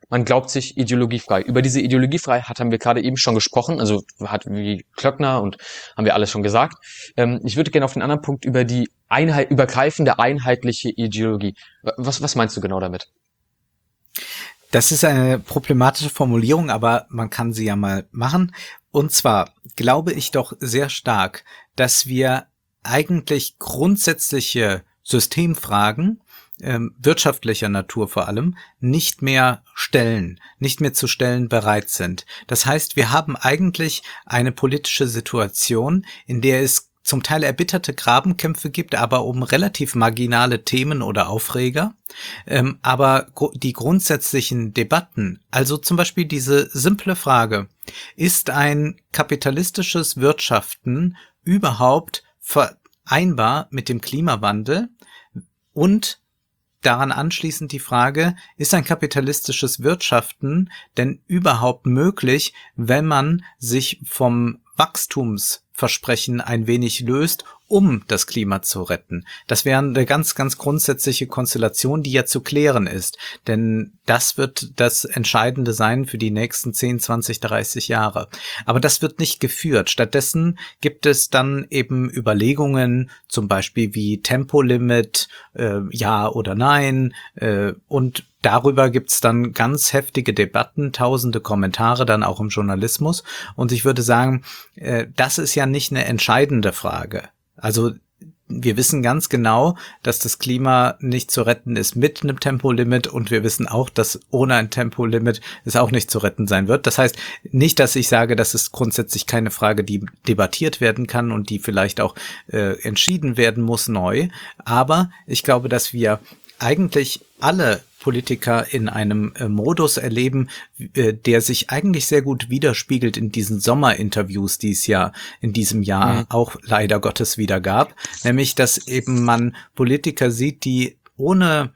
man glaubt sich ideologiefrei. Über diese Ideologiefreiheit haben wir gerade eben schon gesprochen, also hat wie Klöckner und haben wir alles schon gesagt. Ähm, ich würde gerne auf den anderen Punkt über die Einheit, übergreifende einheitliche Ideologie. Was, was meinst du genau damit? Das ist eine problematische Formulierung, aber man kann sie ja mal machen. Und zwar glaube ich doch sehr stark, dass wir eigentlich grundsätzliche Systemfragen, ähm, wirtschaftlicher Natur vor allem, nicht mehr stellen, nicht mehr zu stellen bereit sind. Das heißt, wir haben eigentlich eine politische Situation, in der es zum Teil erbitterte Grabenkämpfe gibt, aber um relativ marginale Themen oder Aufreger. Ähm, aber gro- die grundsätzlichen Debatten, also zum Beispiel diese simple Frage, ist ein kapitalistisches Wirtschaften überhaupt vereinbar mit dem Klimawandel? Und daran anschließend die Frage, ist ein kapitalistisches Wirtschaften denn überhaupt möglich, wenn man sich vom Wachstumsversprechen ein wenig löst, um das Klima zu retten? Das wäre eine ganz, ganz grundsätzliche Konstellation, die ja zu klären ist. Denn das wird das Entscheidende sein für die nächsten zehn, zwanzig, dreißig Jahre. Aber das wird nicht geführt. Stattdessen gibt es dann eben Überlegungen, zum Beispiel wie Tempolimit, äh, ja oder nein, äh, und darüber gibt's dann ganz heftige Debatten, tausende Kommentare dann auch im Journalismus. Und ich würde sagen, äh, das ist ja nicht eine entscheidende Frage. Also wir wissen ganz genau, dass das Klima nicht zu retten ist mit einem Tempolimit, und wir wissen auch, dass ohne ein Tempolimit es auch nicht zu retten sein wird. Das heißt nicht, dass ich sage, dass es grundsätzlich keine Frage, die debattiert werden kann und die vielleicht auch äh, entschieden werden muss neu. Aber ich glaube, dass wir eigentlich alle Politiker in einem äh, Modus erleben, äh, der sich eigentlich sehr gut widerspiegelt in diesen Sommerinterviews, die es ja in diesem Jahr mhm. auch leider Gottes wieder gab, nämlich dass eben man Politiker sieht, die ohne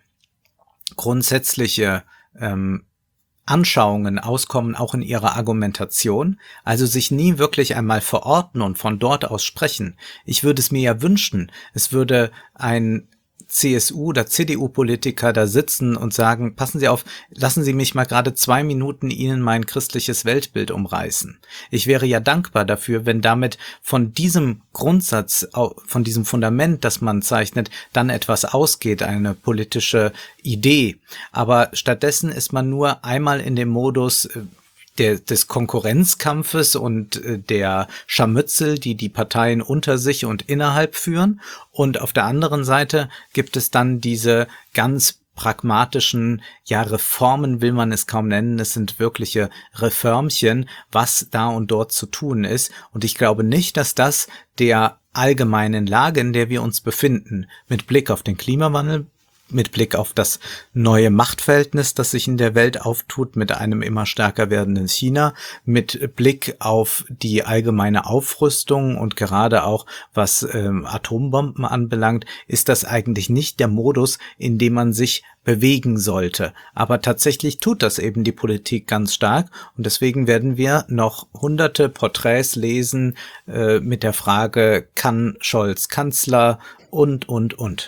grundsätzliche ähm, Anschauungen auskommen, auch in ihrer Argumentation, also sich nie wirklich einmal verorten und von dort aus sprechen. Ich würde es mir ja wünschen, es würde ein C S U- oder C D U-Politiker da sitzen und sagen, passen Sie auf, lassen Sie mich mal gerade zwei Minuten Ihnen mein christliches Weltbild umreißen. Ich wäre ja dankbar dafür, wenn damit von diesem Grundsatz, von diesem Fundament, das man zeichnet, dann etwas ausgeht, eine politische Idee. Aber stattdessen ist man nur einmal in dem Modus Der, des Konkurrenzkampfes und äh, der Scharmützel, die die Parteien unter sich und innerhalb führen. Und auf der anderen Seite gibt es dann diese ganz pragmatischen, ja, Reformen will man es kaum nennen, es sind wirkliche Reformchen, was da und dort zu tun ist. Und ich glaube nicht, dass das der allgemeinen Lage, in der wir uns befinden, mit Blick auf den Klimawandel, mit Blick auf das neue Machtverhältnis, das sich in der Welt auftut, mit einem immer stärker werdenden China, mit Blick auf die allgemeine Aufrüstung und gerade auch was ähm, Atombomben anbelangt, ist das eigentlich nicht der Modus, in dem man sich bewegen sollte. Aber tatsächlich tut das eben die Politik ganz stark, und deswegen werden wir noch hunderte Porträts lesen äh, mit der Frage, kann Scholz Kanzler und, und, und.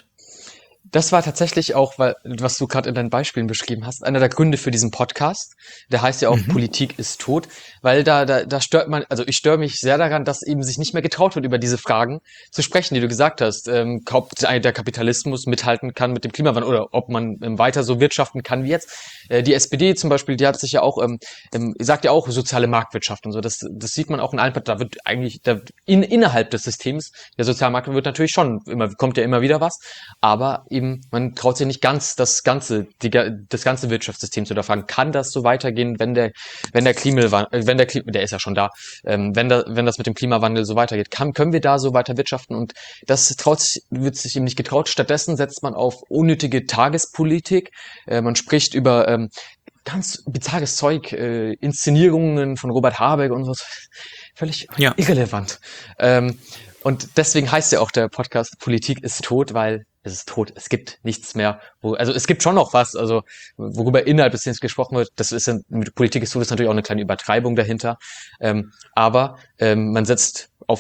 Das war tatsächlich auch, weil, was du gerade in deinen Beispielen beschrieben hast, einer der Gründe für diesen Podcast. Der heißt ja auch mhm. Politik ist tot, weil da, da, da stört man, also ich störe mich sehr daran, dass eben sich nicht mehr getraut wird, über diese Fragen zu sprechen, die du gesagt hast. Ähm, ob der Kapitalismus mithalten kann mit dem Klimawandel oder ob man ähm, weiter so wirtschaften kann wie jetzt. Äh, die S P D zum Beispiel, die hat sich ja auch, ähm, ähm, sagt ja auch soziale Marktwirtschaft und so. Das, das sieht man auch in allen Parteien. Da wird eigentlich, da, in, innerhalb des Systems der Sozialmarkt wird natürlich schon immer, kommt ja immer wieder was, aber eben man traut sich nicht ganz das ganze die, das ganze Wirtschaftssystem zu hinterfragen. Kann das so weitergehen, wenn der wenn der Klimawandel, wenn der Klima, der ist ja schon da, ähm, wenn da wenn das mit dem Klimawandel so weitergeht, kann, können wir da so weiter wirtschaften? Und das traut sich, wird sich ihm nicht getraut. Stattdessen setzt man auf unnötige Tagespolitik. Äh, man spricht über ähm, ganz bizarres Zeug, äh, Inszenierungen von Robert Habeck und so, völlig ja. irrelevant. Ähm, und deswegen heißt ja auch der Podcast Politik ist tot, weil es ist tot. Es gibt nichts mehr. Wo, also es gibt schon noch was, also worüber innerhalb des Systems gesprochen wird. Das ist mit Politik ist tot, ist natürlich auch eine kleine Übertreibung dahinter. Ähm, aber ähm, man setzt auf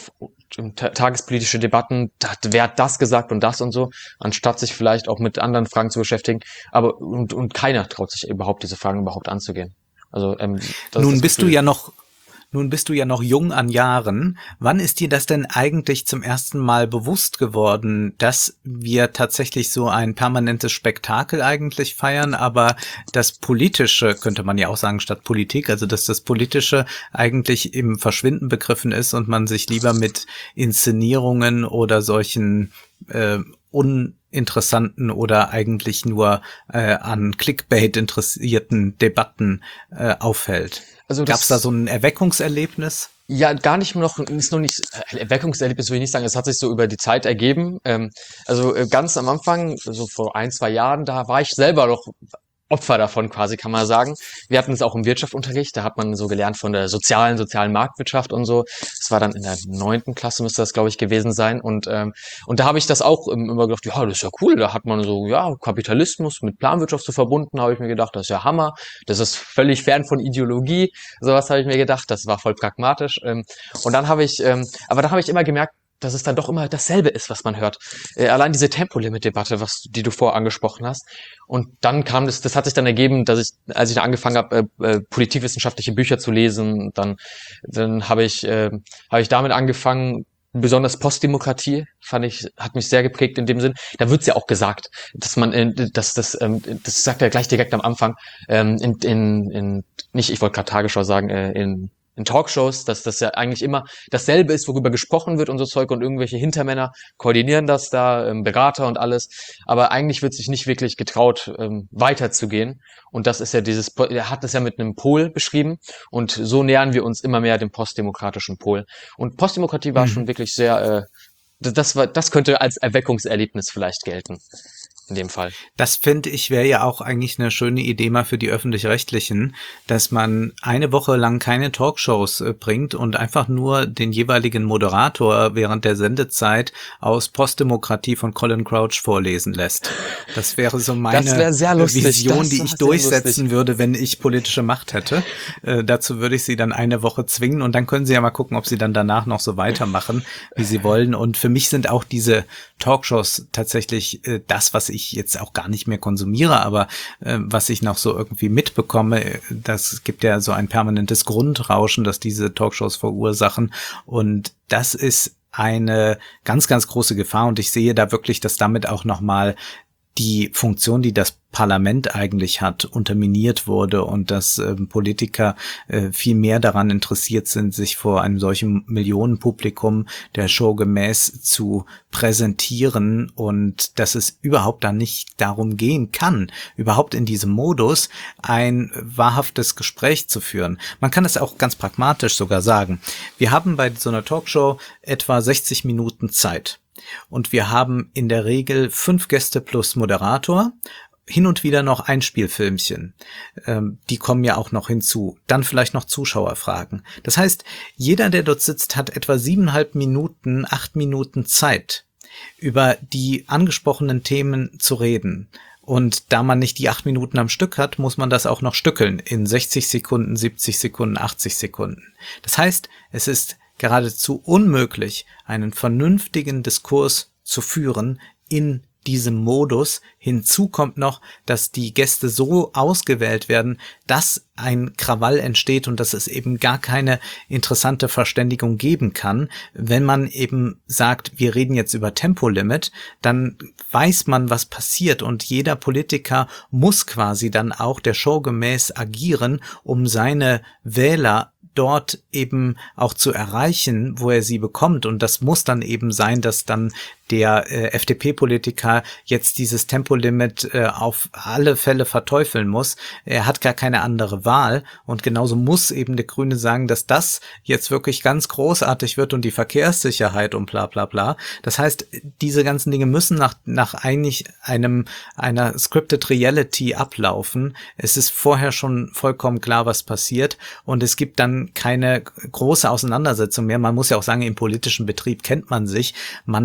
tagespolitische Debatten, da, wer hat das gesagt und das und so, anstatt sich vielleicht auch mit anderen Fragen zu beschäftigen. Aber und, und keiner traut sich überhaupt, diese Fragen überhaupt anzugehen. Also ähm, das Nun ist das bist du Gefühl. ja noch Nun bist du ja noch jung an Jahren. Wann ist dir das denn eigentlich zum ersten Mal bewusst geworden, dass wir tatsächlich so ein permanentes Spektakel eigentlich feiern, aber das Politische, könnte man ja auch sagen, statt Politik, also dass das Politische eigentlich im Verschwinden begriffen ist und man sich lieber mit Inszenierungen oder solchen äh, uninteressanten oder eigentlich nur äh, an Clickbait interessierten Debatten äh, aufhält? Also Gab es da das, so ein Erweckungserlebnis? ja, gar nicht noch, ist noch nicht, äh, Erweckungserlebnis will ich nicht sagen, es hat sich so über die Zeit ergeben. Ähm, also äh, ganz am Anfang, so vor ein, zwei Jahren, da war ich selber noch Opfer davon quasi, kann man sagen. Wir hatten es auch im Wirtschaftsunterricht, da hat man so gelernt von der sozialen, sozialen Marktwirtschaft und so. Das war dann in der neunten Klasse, müsste das, glaube ich, gewesen sein. Und ähm, und da habe ich das auch ähm, immer gedacht, ja, das ist ja cool, da hat man so, ja, Kapitalismus mit Planwirtschaft so verbunden, habe ich mir gedacht, das ist ja Hammer, das ist völlig fern von Ideologie, sowas habe ich mir gedacht, das war voll pragmatisch. Ähm, und dann habe ich, ähm, aber dann habe ich immer gemerkt, dass es dann doch immer dasselbe ist, was man hört. Äh, allein diese Tempolimit-Debatte, was die du vorher angesprochen hast. Und dann kam das, das hat sich dann ergeben, dass ich, als ich dann angefangen habe, äh, äh, politikwissenschaftliche Bücher zu lesen, dann, dann habe ich, äh, habe ich damit angefangen. Besonders Postdemokratie fand ich, hat mich sehr geprägt in dem Sinn. Da wird's ja auch gesagt, dass man, äh, dass das, ähm, das sagt er gleich direkt am Anfang, ähm, in, in, in, nicht, ich wollte gerade Tagesschau sagen, äh, in in Talkshows, dass das ja eigentlich immer dasselbe ist, worüber gesprochen wird und so Zeug und irgendwelche Hintermänner koordinieren das da, ähm, Berater und alles. Aber eigentlich wird sich nicht wirklich getraut, ähm, weiterzugehen. Und das ist ja dieses, er hat das ja mit einem Pol beschrieben und so nähern wir uns immer mehr dem postdemokratischen Pol. Und Postdemokratie war schon Mhm. wirklich sehr, äh, das war, das könnte als Erweckungserlebnis vielleicht gelten. In dem Fall. Das finde ich wäre ja auch eigentlich eine schöne Idee mal für die Öffentlich-Rechtlichen, dass man eine Woche lang keine Talkshows äh, bringt und einfach nur den jeweiligen Moderator während der Sendezeit aus Postdemokratie von Colin Crouch vorlesen lässt. Das wäre so Das meine wäre sehr äh, lustig. Vision, Das die war ich sehr durchsetzen lustig. würde, wenn ich politische Macht hätte. Äh, dazu würde ich sie dann eine Woche zwingen und dann können sie ja mal gucken, ob sie dann danach noch so weitermachen, wie sie wollen. Und für mich sind auch diese Talkshows tatsächlich äh, das, was ich jetzt auch gar nicht mehr konsumiere, aber äh, was ich noch so irgendwie mitbekomme, äh, das gibt ja so ein permanentes Grundrauschen, das diese Talkshows verursachen, und das ist eine ganz, ganz große Gefahr, und ich sehe da wirklich, dass damit auch nochmal die Funktion, die das Parlament eigentlich hat, unterminiert wurde und dass ähm, Politiker äh, viel mehr daran interessiert sind, sich vor einem solchen Millionenpublikum der Show gemäß zu präsentieren, und dass es überhaupt da nicht darum gehen kann, überhaupt in diesem Modus ein wahrhaftes Gespräch zu führen. Man kann es auch ganz pragmatisch sogar sagen. Wir haben bei so einer Talkshow etwa sechzig Minuten Zeit. Und wir haben in der Regel fünf Gäste plus Moderator, hin und wieder noch Einspielfilmchen. Ähm, die kommen ja auch noch hinzu. Dann vielleicht noch Zuschauerfragen. Das heißt, jeder, der dort sitzt, hat etwa siebeneinhalb Minuten, acht Minuten Zeit, über die angesprochenen Themen zu reden. Und da man nicht die acht Minuten am Stück hat, muss man das auch noch stückeln in sechzig Sekunden, siebzig Sekunden, achtzig Sekunden. Das heißt, es ist geradezu unmöglich, einen vernünftigen Diskurs zu führen in diesem Modus. Hinzu kommt noch, dass die Gäste so ausgewählt werden, dass ein Krawall entsteht und dass es eben gar keine interessante Verständigung geben kann. Wenn man eben sagt, wir reden jetzt über Tempolimit, dann weiß man, was passiert, und jeder Politiker muss quasi dann auch der Show gemäß agieren, um seine Wähler dort eben auch zu erreichen, wo er sie bekommt. Und das muss dann eben sein, dass dann der äh, F D P-Politiker jetzt dieses Tempolimit äh, auf alle Fälle verteufeln muss. Er hat gar keine andere Wahl, und genauso muss eben der Grüne sagen, dass das jetzt wirklich ganz großartig wird und die Verkehrssicherheit und bla bla bla. Das heißt, diese ganzen Dinge müssen nach nach eigentlich einem einer Scripted Reality ablaufen. Es ist vorher schon vollkommen klar, was passiert, und es gibt dann keine große Auseinandersetzung mehr. Man muss ja auch sagen, im politischen Betrieb kennt man sich. Man wei-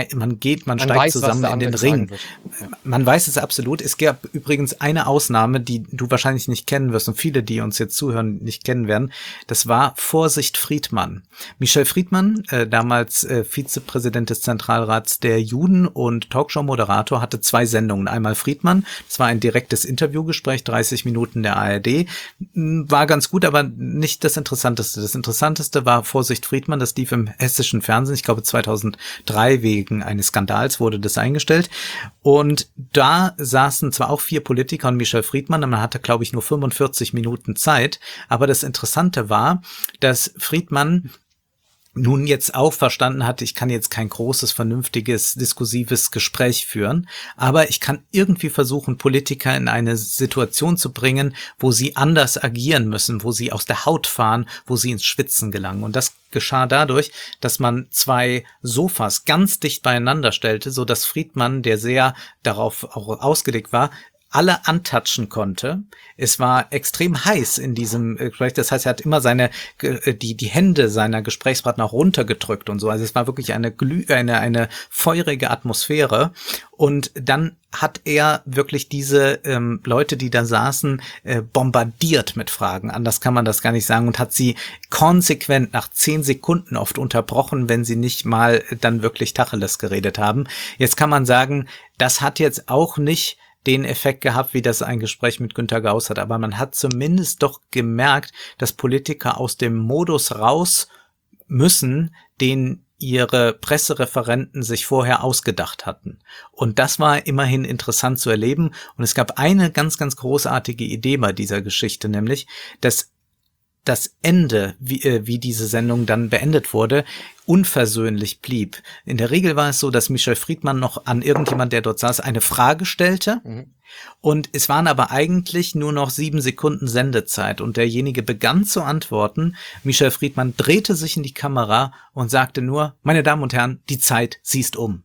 man geht, man, Man steigt weiß, was zusammen der in den andere sagen Ring. wird. Man weiß es absolut. Es gab übrigens eine Ausnahme, die du wahrscheinlich nicht kennen wirst und viele, die uns jetzt zuhören, nicht kennen werden. Das war Vorsicht Friedmann. Michel Friedmann, äh, damals äh, Vizepräsident des Zentralrats der Juden und Talkshow-Moderator, hatte zwei Sendungen. Einmal Friedmann, das war ein direktes Interviewgespräch, dreißig Minuten der A R D. War ganz gut, aber nicht das Interessanteste. Das Interessanteste war Vorsicht Friedmann, das lief im hessischen Fernsehen. Ich glaube zweitausenddrei wegen eines Skandals wurde das eingestellt. Und da saßen zwar auch vier Politiker und Michel Friedmann, man hatte, glaube ich, nur fünfundvierzig Minuten Zeit. Aber das Interessante war, dass Friedmann nun jetzt auch verstanden hatte, ich kann jetzt kein großes, vernünftiges, diskursives Gespräch führen, aber ich kann irgendwie versuchen, Politiker in eine Situation zu bringen, wo sie anders agieren müssen, wo sie aus der Haut fahren, wo sie ins Schwitzen gelangen. Und das geschah dadurch, dass man zwei Sofas ganz dicht beieinander stellte, so dass Friedmann, der sehr darauf auch ausgelegt war, alle antatschen konnte. Es war extrem heiß in diesem Gespräch. Das heißt, er hat immer seine, die, die Hände seiner Gesprächspartner runtergedrückt und so. Also es war wirklich eine glüh, eine, eine feurige Atmosphäre. Und dann hat er wirklich diese ähm, Leute, die da saßen, äh, bombardiert mit Fragen. Anders kann man das gar nicht sagen. Und hat sie konsequent nach zehn Sekunden oft unterbrochen, wenn sie nicht mal dann wirklich Tacheles geredet haben. Jetzt kann man sagen, das hat jetzt auch nicht den Effekt gehabt, wie das ein Gespräch mit Günter Gauss hat. Aber man hat zumindest doch gemerkt, dass Politiker aus dem Modus raus müssen, den ihre Pressereferenten sich vorher ausgedacht hatten. Und das war immerhin interessant zu erleben. Und es gab eine ganz, ganz großartige Idee bei dieser Geschichte, nämlich, dass das Ende, wie, äh, wie diese Sendung dann beendet wurde, unversöhnlich blieb. In der Regel war es so, dass Michel Friedmann noch an irgendjemand, der dort saß, eine Frage stellte. Mhm. Und es waren aber eigentlich nur noch sieben Sekunden Sendezeit. Und derjenige begann zu antworten. Michel Friedmann drehte sich in die Kamera und sagte nur, meine Damen und Herren, die Zeit, sie ist um.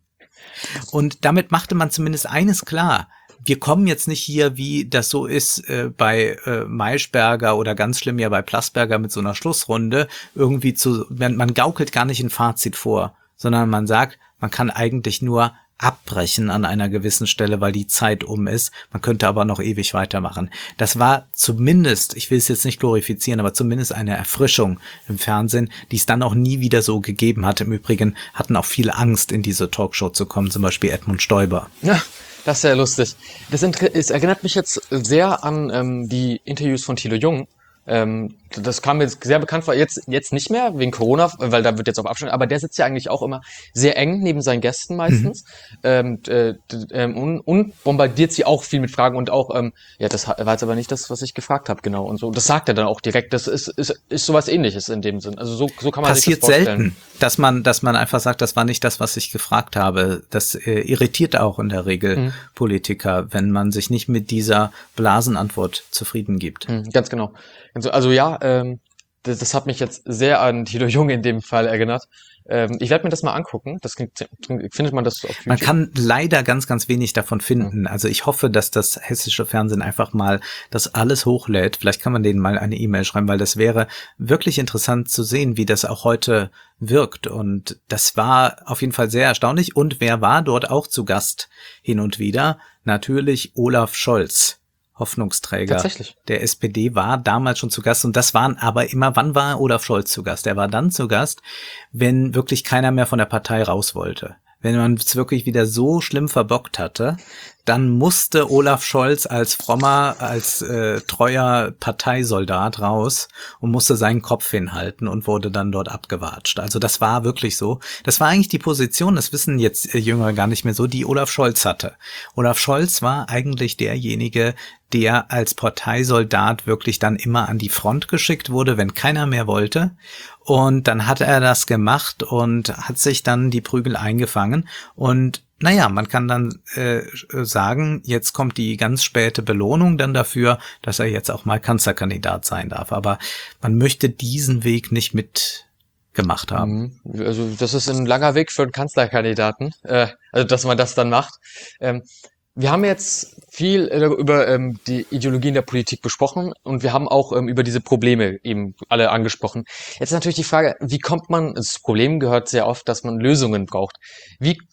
Und damit machte man zumindest eines klar. Wir kommen jetzt nicht hier, wie das so ist, äh, bei äh, Maischberger oder ganz schlimm ja bei Plasberger mit so einer Schlussrunde irgendwie zu, man, man gaukelt gar nicht ein Fazit vor, sondern man sagt, man kann eigentlich nur abbrechen an einer gewissen Stelle, weil die Zeit um ist. Man könnte aber noch ewig weitermachen. Das war zumindest, ich will es jetzt nicht glorifizieren, aber zumindest eine Erfrischung im Fernsehen, die es dann auch nie wieder so gegeben hat. Im Übrigen hatten auch viele Angst, in diese Talkshow zu kommen, zum Beispiel Edmund Stoiber. Ja. Das ist ja lustig. Das es erinnert mich jetzt sehr an ähm, die Interviews von Thilo Jung. Ähm, das kam mir sehr bekannt vor, jetzt jetzt nicht mehr, wegen Corona, weil da wird jetzt auf Abstand, aber der sitzt ja eigentlich auch immer sehr eng neben seinen Gästen meistens, mhm. ähm, äh, ähm, und, und bombardiert sie auch viel mit Fragen und auch, ähm, ja, das war jetzt aber nicht das, was ich gefragt habe, genau, und so, das sagt er dann auch direkt, das ist ist, ist sowas Ähnliches in dem Sinn, also so, so kann man Passiert sich das vorstellen. Selten, dass man, dass man einfach sagt, das war nicht das, was ich gefragt habe. Das äh, irritiert auch in der Regel mhm. Politiker, wenn man sich nicht mit dieser Blasenantwort zufrieden gibt. Mhm, ganz genau. Also, also ja, ähm, das, das hat mich jetzt sehr an Thilo Jung in dem Fall erinnert. Ähm, ich werde mir das mal angucken. Das klingt, findet man das auf YouTube? Man kann leider ganz, ganz wenig davon finden. Mhm. Also ich hoffe, dass das hessische Fernsehen einfach mal das alles hochlädt. Vielleicht kann man denen mal eine E-Mail schreiben, weil das wäre wirklich interessant zu sehen, wie das auch heute wirkt. Und das war auf jeden Fall sehr erstaunlich. Und wer war dort auch zu Gast hin und wieder? Natürlich Olaf Scholz. Hoffnungsträger der S P D, war damals schon zu Gast und das waren aber immer, wann war Olaf Scholz zu Gast? Er war dann zu Gast, wenn wirklich keiner mehr von der Partei raus wollte. Wenn man es wirklich wieder so schlimm verbockt hatte, dann musste Olaf Scholz als frommer, als äh, treuer Parteisoldat raus und musste seinen Kopf hinhalten und wurde dann dort abgewatscht. Also das war wirklich so. Das war eigentlich die Position, das wissen jetzt Jüngere gar nicht mehr so, die Olaf Scholz hatte. Olaf Scholz war eigentlich derjenige, der als Parteisoldat wirklich dann immer an die Front geschickt wurde, wenn keiner mehr wollte. Und dann hat er das gemacht und hat sich dann die Prügel eingefangen. Und naja, man kann dann äh, sagen, jetzt kommt die ganz späte Belohnung dann dafür, dass er jetzt auch mal Kanzlerkandidat sein darf. Aber man möchte diesen Weg nicht mitgemacht haben. Also das ist ein langer Weg für einen Kanzlerkandidaten, äh, also dass man das dann macht. Ähm, wir haben jetzt viel äh, über ähm, die Ideologien der Politik besprochen und wir haben auch ähm, über diese Probleme eben alle angesprochen. Jetzt ist natürlich die Frage, wie kommt man, das Problem gehört sehr oft, dass man Lösungen braucht. Wie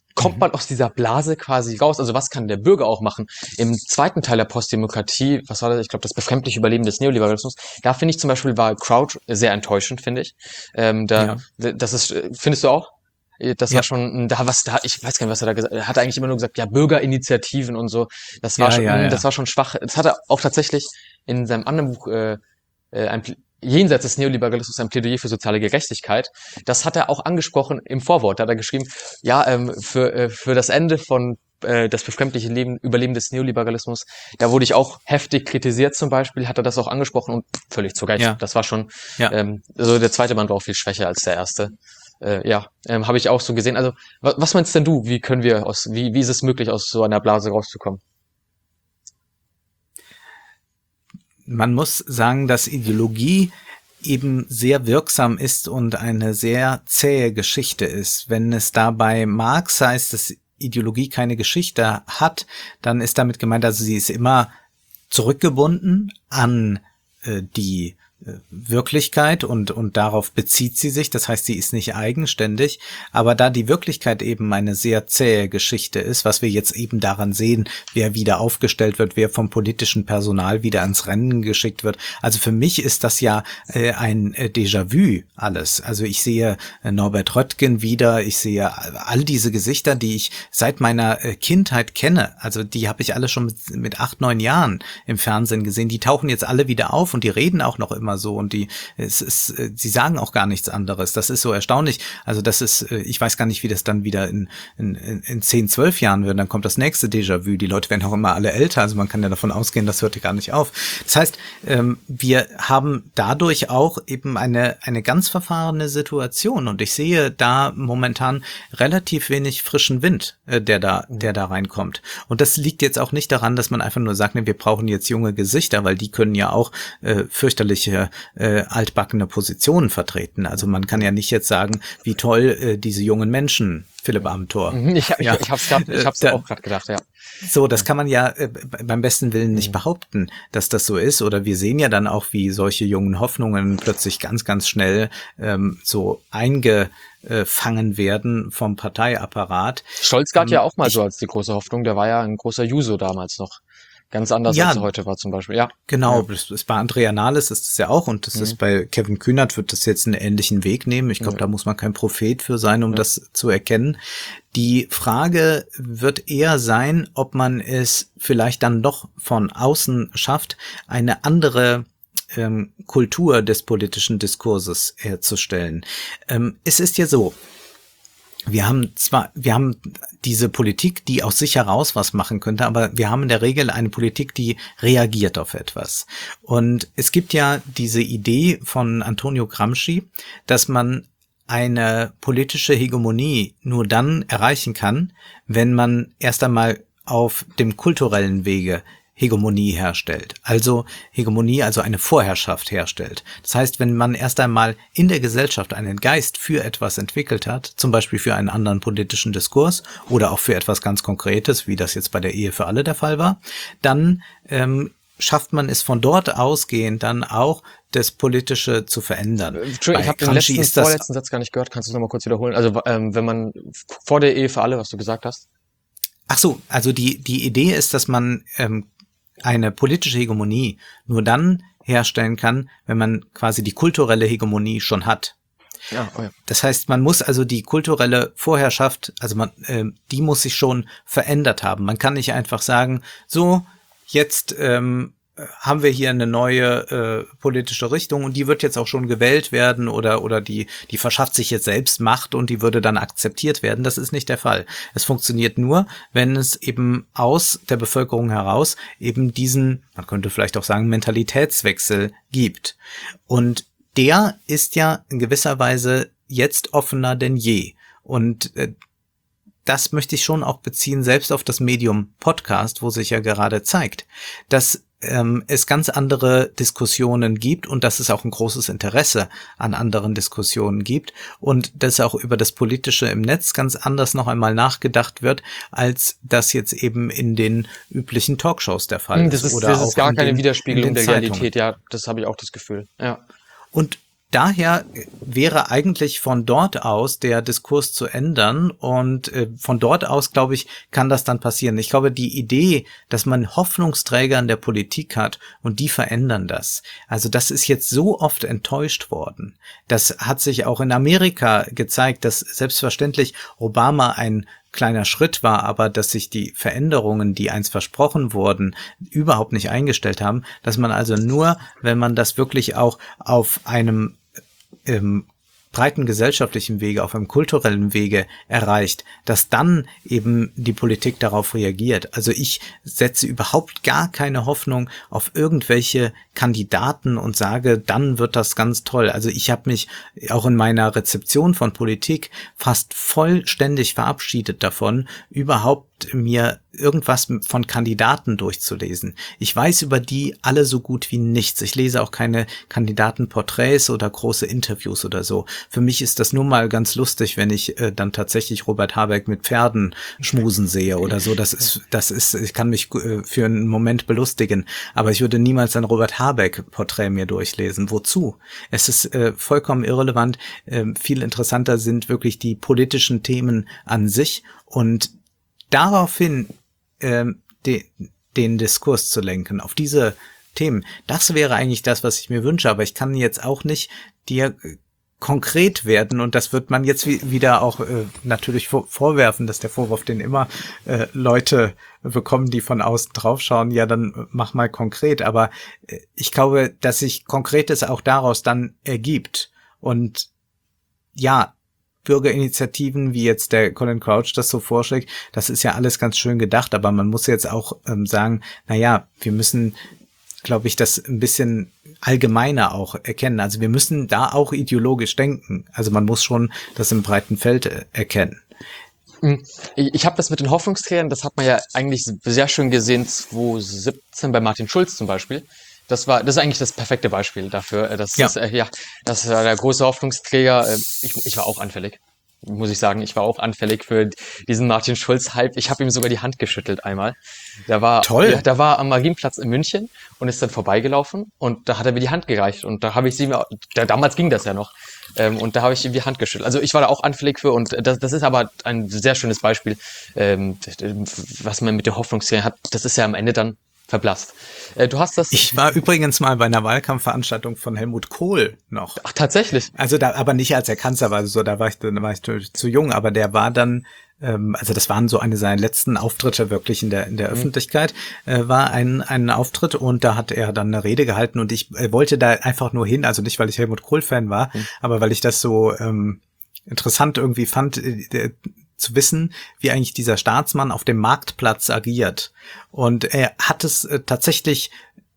kommt Mhm. man aus dieser Blase quasi raus? Also was kann der Bürger auch machen? Im zweiten Teil der Postdemokratie, was war das? Ich glaube, das befremdliche Überleben des Neoliberalismus. Da finde ich zum Beispiel war Crouch sehr enttäuschend, finde ich. Ähm, da, Ja, das ist, äh, findest du auch? Äh, Das war ja, schon, da was da, ich weiß gar nicht, was er da gesagt hat. Er hat eigentlich immer nur gesagt, ja, Bürgerinitiativen und so. Das war ja, schon, ja, mh, das ja, war schon schwach. Das hat er auch tatsächlich in seinem anderen Buch, äh, äh, ein, Pl- jenseits des Neoliberalismus ein Plädoyer für soziale Gerechtigkeit. Das hat er auch angesprochen im Vorwort. Da hat er geschrieben, ja, ähm, für, äh, für das Ende von äh, das befremdliche Leben, Überleben des Neoliberalismus, da wurde ich auch heftig kritisiert zum Beispiel, hat er das auch angesprochen und völlig zu Recht. ja, Das war schon, ja. ähm, also der zweite Band war auch viel schwächer als der erste. Äh, ja, ähm, habe ich auch so gesehen. Also, wa was meinst denn du? Wie können wir aus, wie, wie ist es möglich, aus so einer Blase rauszukommen? Man muss sagen, dass Ideologie eben sehr wirksam ist und eine sehr zähe Geschichte ist. Wenn es da bei Marx heißt, dass Ideologie keine Geschichte hat, dann ist damit gemeint, also sie ist immer zurückgebunden an äh, die äh, Wirklichkeit und, und darauf bezieht sie sich. Das heißt, sie ist nicht eigenständig. Aber da die Wirklichkeit eben eine sehr zähe Geschichte ist, was wir jetzt eben daran sehen, wer wieder aufgestellt wird, wer vom politischen Personal wieder ans Rennen geschickt wird. Also für mich ist das ja äh, ein äh, Déjà-vu alles. Also ich sehe äh, Norbert Röttgen wieder, ich sehe all diese Gesichter, die ich seit meiner äh, Kindheit kenne. Also die habe ich alle schon mit, mit acht, neun Jahren im Fernsehen gesehen. Die tauchen jetzt alle wieder auf und die reden auch noch immer so und die, es ist, äh, sie sagen auch gar nichts anderes. Das ist so erstaunlich. Also das ist, äh, ich weiß gar nicht, wie das dann wieder in, in, in zehn, zwölf Jahren wird. Dann kommt das nächste Déjà-vu. Die Leute werden auch immer alle älter. Also man kann ja davon ausgehen, das hört ja gar nicht auf. Das heißt, ähm, wir haben dadurch auch eben eine, eine ganz verfahrene Situation und ich sehe da momentan relativ wenig frischen Wind, äh, der da, der da reinkommt. Und das liegt jetzt auch nicht daran, dass man einfach nur sagt, nee, wir brauchen jetzt junge Gesichter, weil die können ja auch äh, fürchterliche äh, altbackene Positionen vertreten. Also man kann ja nicht jetzt sagen, wie toll äh, diese jungen Menschen, Philipp Amthor. Mhm, Ich, ich, Ja, ich hab's grad, ich äh, hab's da, auch gerade gedacht, ja. so, das kann man ja äh, beim besten Willen nicht Mhm. behaupten, dass das so ist. Oder wir sehen ja dann auch, wie solche jungen Hoffnungen plötzlich ganz, ganz schnell ähm, so eingefangen werden vom Parteiapparat. Scholz galt ja Ähm, auch mal so ich, als die große Hoffnung. Der war ja ein großer Juso damals noch. Ganz anders als er ja, heute war zum Beispiel. Ja. genau, Ja. das ist bei Andrea Nahles ist es ja auch und das ist Mhm. bei Kevin Kühnert wird das jetzt einen ähnlichen Weg nehmen. Ich glaube, Ja. da muss man kein Prophet für sein, um Ja. das zu erkennen. Die Frage wird eher sein, ob man es vielleicht dann doch von außen schafft, eine andere ähm, Kultur des politischen Diskurses herzustellen. Ähm, es ist ja so, wir haben zwar, wir haben diese Politik, die aus sich heraus was machen könnte, aber wir haben in der Regel eine Politik, die reagiert auf etwas. Und es gibt ja diese Idee von Antonio Gramsci, dass man eine politische Hegemonie nur dann erreichen kann, wenn man erst einmal auf dem kulturellen Wege Hegemonie herstellt. Also Hegemonie, also eine Vorherrschaft herstellt. Das heißt, wenn man erst einmal in der Gesellschaft einen Geist für etwas entwickelt hat, zum Beispiel für einen anderen politischen Diskurs oder auch für etwas ganz Konkretes, wie das jetzt bei der Ehe für alle der Fall war, dann ähm, schafft man es von dort ausgehend dann auch, das Politische zu verändern. Äh, Entschuldigung, ich Bei habe den Gramsci letzten, ist das, vorletzten Satz gar nicht gehört. Kannst du es nochmal kurz wiederholen? Also ähm, wenn man vor der Ehe für alle, was du gesagt hast. ach so, also die, die Idee ist, dass man ähm, eine politische Hegemonie nur dann herstellen kann, wenn man quasi die kulturelle Hegemonie schon hat. Ja, oh ja. Das heißt, man muss also die kulturelle Vorherrschaft, also man, äh, die muss sich schon verändert haben. Man kann nicht einfach sagen, so, jetzt ähm, haben wir hier eine neue äh, politische Richtung und die wird jetzt auch schon gewählt werden oder oder die die verschafft sich jetzt selbst Macht und die würde dann akzeptiert werden. Das ist nicht der Fall. Es funktioniert nur, wenn es eben aus der Bevölkerung heraus eben diesen, man könnte vielleicht auch sagen, Mentalitätswechsel gibt. Und der ist ja in gewisser Weise jetzt offener denn je. Und äh, das möchte ich schon auch beziehen, selbst auf das Medium Podcast, wo sich ja gerade zeigt, dass ähm, es ganz andere Diskussionen gibt und dass es auch ein großes Interesse an anderen Diskussionen gibt und dass auch über das Politische im Netz ganz anders noch einmal nachgedacht wird, als das jetzt eben in den üblichen Talkshows der Fall Hm, ist. Das ist, Oder das ist auch gar in keine den, in Widerspiegelung den der Zeitungen. Realität. Ja, das habe ich auch das Gefühl. Ja. Und daher wäre eigentlich von dort aus der Diskurs zu ändern und äh, von dort aus, glaube ich, kann das dann passieren. Ich glaube, die Idee, dass man Hoffnungsträger in der Politik hat und die verändern das. Also das ist jetzt so oft enttäuscht worden. Das hat sich auch in Amerika gezeigt, dass selbstverständlich Obama ein kleiner Schritt war, aber dass sich die Veränderungen, die einst versprochen wurden, überhaupt nicht eingestellt haben, dass man also nur, wenn man das wirklich auch auf einem im breiten gesellschaftlichen Wege, auf einem kulturellen Wege erreicht, dass dann eben die Politik darauf reagiert. Also ich setze überhaupt gar keine Hoffnung auf irgendwelche Kandidaten und sage, dann wird das ganz toll. Also ich habe mich auch in meiner Rezeption von Politik fast vollständig verabschiedet davon, überhaupt mir irgendwas von Kandidaten durchzulesen. Ich weiß über die alle so gut wie nichts. Ich lese auch keine Kandidatenporträts oder große Interviews oder so. Für mich ist das nur mal ganz lustig, wenn ich äh, dann tatsächlich Robert Habeck mit Pferden schmusen sehe oder so. Das ist, das ist, ich kann mich äh, für einen Moment belustigen. Aber ich würde niemals ein Robert Habeck-Porträt mir durchlesen. Wozu? Es ist äh, vollkommen irrelevant. Äh, viel interessanter sind wirklich die politischen Themen an sich und daraufhin ähm, de, den Diskurs zu lenken, auf diese Themen. Das wäre eigentlich das, was ich mir wünsche, aber ich kann jetzt auch nicht dir äh, konkret werden und das wird man jetzt wie, wieder auch äh, natürlich vor, vorwerfen, dass der Vorwurf, den immer äh, Leute bekommen, die von außen draufschauen, ja dann mach mal konkret, aber äh, ich glaube, dass sich Konkretes auch daraus dann ergibt und ja, Bürgerinitiativen, wie jetzt der Colin Crouch das so vorschlägt, das ist ja alles ganz schön gedacht, aber man muss jetzt auch ähm, sagen, na ja, wir müssen, glaube ich, das ein bisschen allgemeiner auch erkennen. Also wir müssen da auch ideologisch denken. Also man muss schon das im breiten Feld äh, erkennen. Ich, ich habe das mit den Hoffnungsträgern, das hat man ja eigentlich sehr schön gesehen zwanzig siebzehn bei Martin Schulz zum Beispiel. Das war, das ist eigentlich das perfekte Beispiel dafür. Das Ja. ist, äh, ja, das war der große Hoffnungsträger. Ich, ich war auch anfällig, muss ich sagen. Ich war auch anfällig für diesen Martin Schulz-Hype. Ich habe ihm sogar die Hand geschüttelt einmal. Der war, Toll. Ja, der war am Marienplatz in München und ist dann vorbeigelaufen und da hat er mir die Hand gereicht und da habe ich sie mir, da, damals ging das ja noch. Ähm, und da habe ich ihm die Hand geschüttelt. Also ich war da auch anfällig für und das, das ist aber ein sehr schönes Beispiel, ähm, was man mit der Hoffnungsträger hat. Das ist ja am Ende dann verblasst. Äh, du hast das. Ich war übrigens mal bei einer Wahlkampfveranstaltung von Helmut Kohl noch. Ach, tatsächlich. Also da, aber nicht als er Kanzler war, also so, da war ich, da war ich zu jung, aber der war dann, ähm, also das waren so eine seiner letzten Auftritte wirklich in der in der mhm. Öffentlichkeit, äh, war ein ein Auftritt und da hat er dann eine Rede gehalten und ich äh, wollte da einfach nur hin, also nicht, weil ich Helmut Kohl-Fan war, mhm. aber weil ich das so ähm, interessant irgendwie fand, äh, der, zu wissen, wie eigentlich dieser Staatsmann auf dem Marktplatz agiert. Und er hat es äh, tatsächlich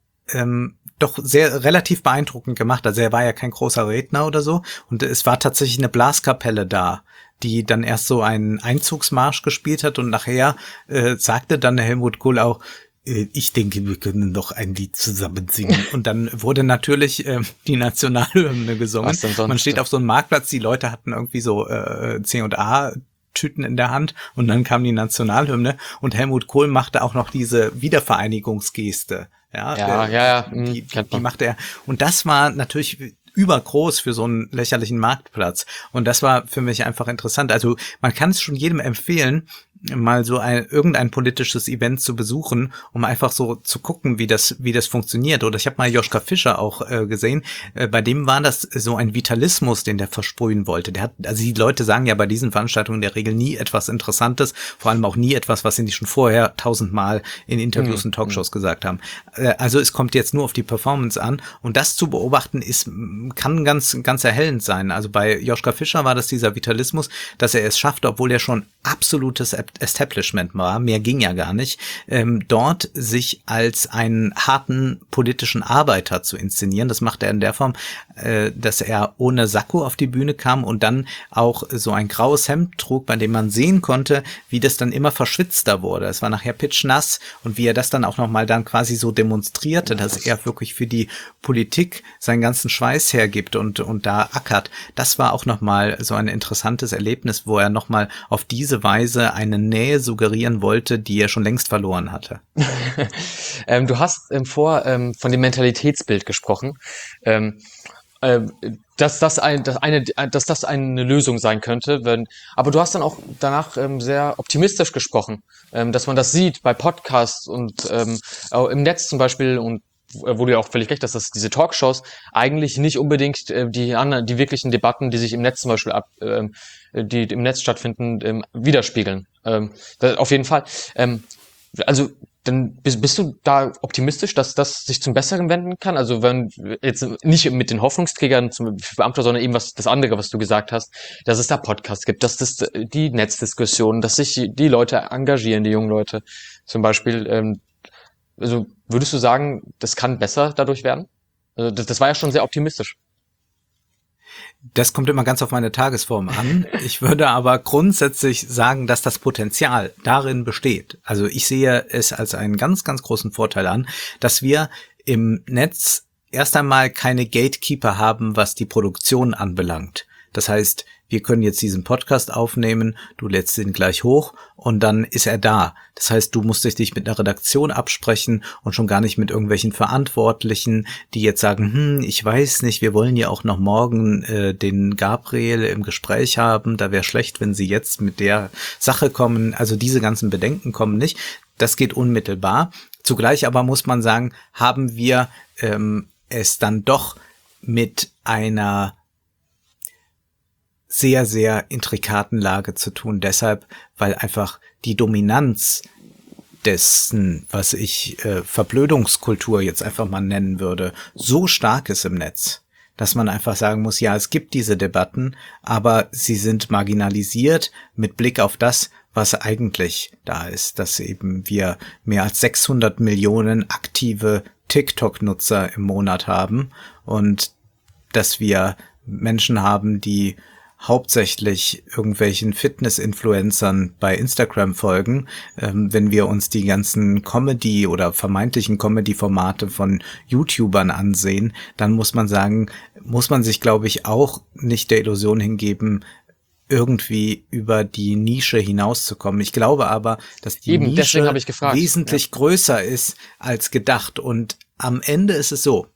ähm, doch sehr relativ beeindruckend gemacht. Also er war ja kein großer Redner oder so. Und es war tatsächlich eine Blaskapelle da, die dann erst so einen Einzugsmarsch gespielt hat. Und nachher äh, sagte dann der Helmut Kohl auch, äh, ich denke, wir können doch ein Lied zusammen singen. Und dann wurde natürlich äh, die Nationalhymne gesungen. Man steht auf so einem Marktplatz, die Leute hatten irgendwie so äh, C und A Tüten in der Hand und dann kam die Nationalhymne und Helmut Kohl machte auch noch diese Wiedervereinigungsgeste. Ja, ja, äh, ja, ja. Die, die, die machte er. Und das war natürlich übergroß für so einen lächerlichen Marktplatz. Und das war für mich einfach interessant. Also man kann es schon jedem empfehlen, mal so ein irgendein politisches Event zu besuchen, um einfach so zu gucken, wie das wie das funktioniert. Oder ich habe mal Joschka Fischer auch äh, gesehen, äh, bei dem war das so ein Vitalismus, den der versprühen wollte. Der hat, also die Leute sagen ja bei diesen Veranstaltungen in der Regel nie etwas Interessantes, vor allem auch nie etwas, was sie nicht schon vorher tausendmal in Interviews mhm. und Talkshows mhm. gesagt haben. Äh, also es kommt jetzt nur auf die Performance an und das zu beobachten ist kann ganz ganz erhellend sein. Also bei Joschka Fischer war das dieser Vitalismus, dass er es schafft, obwohl er schon absolutes Establishment war, mehr ging ja gar nicht, ähm, dort sich als einen harten politischen Arbeiter zu inszenieren. Das macht er in der Form, äh, dass er ohne Sakko auf die Bühne kam und dann auch so ein graues Hemd trug, bei dem man sehen konnte, wie das dann immer verschwitzter wurde. Es war nachher pitschnass und wie er das dann auch nochmal dann quasi so demonstrierte, dass er wirklich für die Politik seinen ganzen Schweiß hergibt und, und da ackert. Das war auch nochmal so ein interessantes Erlebnis, wo er nochmal auf diese Weise eine Nähe suggerieren wollte, die er schon längst verloren hatte. ähm, du hast ähm, vor ähm, von dem Mentalitätsbild gesprochen. Ähm, äh, dass das ein, dass eine, dass das eine Lösung sein könnte. Wenn, aber du hast dann auch danach ähm, sehr optimistisch gesprochen, ähm, dass man das sieht bei Podcasts und ähm, auch im Netz zum Beispiel, und wo du ja auch völlig recht hast, dass diese Talkshows eigentlich nicht unbedingt äh, die anderen, die wirklichen Debatten, die sich im Netz zum Beispiel ab, ähm, die im Netz stattfinden, ähm, widerspiegeln. Ähm, das, auf jeden Fall. Ähm, also dann bist, bist du da optimistisch, dass das sich zum Besseren wenden kann? Also wenn jetzt nicht mit den Hoffnungsträgern zum für Beamte, sondern eben was das andere, was du gesagt hast, dass es da Podcasts gibt, dass das die Netzdiskussionen, dass sich die Leute engagieren, die jungen Leute zum Beispiel. Ähm, also würdest du sagen, das kann besser dadurch werden? Also das, das war ja schon sehr optimistisch. Das kommt immer ganz auf meine Tagesform an. Ich würde aber grundsätzlich sagen, dass das Potenzial darin besteht. Also ich sehe es als einen ganz, ganz großen Vorteil an, dass wir im Netz erst einmal keine Gatekeeper haben, was die Produktion anbelangt. Das heißt, wir können jetzt diesen Podcast aufnehmen, du lädst ihn gleich hoch und dann ist er da. Das heißt, du musst dich mit einer Redaktion absprechen und schon gar nicht mit irgendwelchen Verantwortlichen, die jetzt sagen, hm, ich weiß nicht, wir wollen ja auch noch morgen äh, den Gabriel im Gespräch haben, da wäre schlecht, wenn sie jetzt mit der Sache kommen. Also diese ganzen Bedenken kommen nicht. Das geht unmittelbar. Zugleich aber muss man sagen, haben wir ähm, es dann doch mit einer sehr, sehr intrikaten Lage zu tun. Deshalb, weil einfach die Dominanz dessen, was ich äh, Verblödungskultur jetzt einfach mal nennen würde, so stark ist im Netz, dass man einfach sagen muss, ja, es gibt diese Debatten, aber sie sind marginalisiert mit Blick auf das, was eigentlich da ist, dass eben wir mehr als sechshundert Millionen aktive TikTok-Nutzer im Monat haben und dass wir Menschen haben, die hauptsächlich irgendwelchen Fitness-Influencern bei Instagram folgen. Ähm, wenn wir uns die ganzen Comedy- oder vermeintlichen Comedy-Formate von YouTubern ansehen, dann muss man sagen, muss man sich, glaube ich, auch nicht der Illusion hingeben, irgendwie über die Nische hinauszukommen. Ich glaube aber, dass die Eben, deswegen Nische habe ich gefragt. wesentlich Ja. größer ist als gedacht. Und am Ende ist es so,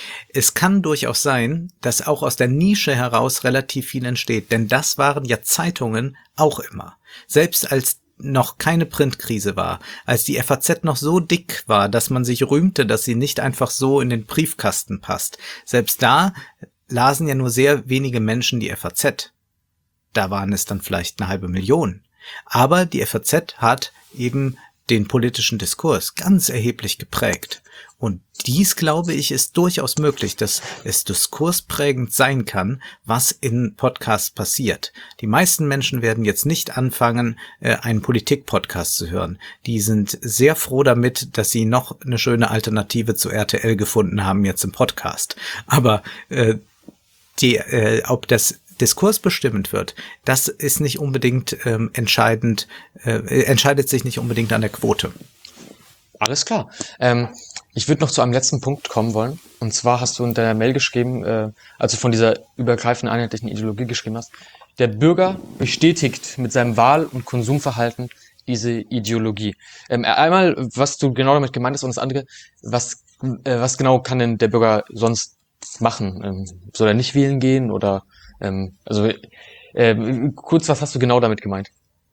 es kann durchaus sein, dass auch aus der Nische heraus relativ viel entsteht, denn das waren ja Zeitungen auch immer. Selbst als noch keine Printkrise war, als die F A Z noch so dick war, dass man sich rühmte, dass sie nicht einfach so in den Briefkasten passt. Selbst da lasen ja nur sehr wenige Menschen die F A Z. Da waren es dann vielleicht eine halbe Million. Aber die F A Z hat eben den politischen Diskurs ganz erheblich geprägt. Und dies, glaube ich, ist durchaus möglich, dass es diskursprägend sein kann, was in Podcasts passiert. Die meisten Menschen werden jetzt nicht anfangen, einen Politik-Podcast zu hören. Die sind sehr froh damit, dass sie noch eine schöne Alternative zu R T L gefunden haben jetzt im Podcast. Aber äh, die, äh, ob das Diskurs bestimmend wird, das ist nicht unbedingt ähm, entscheidend, äh, entscheidet sich nicht unbedingt an der Quote. Alles klar. Ähm, ich würde noch zu einem letzten Punkt kommen wollen. Und zwar hast du in deiner Mail geschrieben, äh, als du von dieser übergreifenden einheitlichen Ideologie geschrieben hast, der Bürger bestätigt mit seinem Wahl- und Konsumverhalten diese Ideologie. Ähm, einmal, was du genau damit gemeint hast, und das andere, was, äh, was genau kann denn der Bürger sonst machen? Ähm, soll er nicht wählen gehen oder ähm, also äh, kurz, was hast du genau damit gemeint?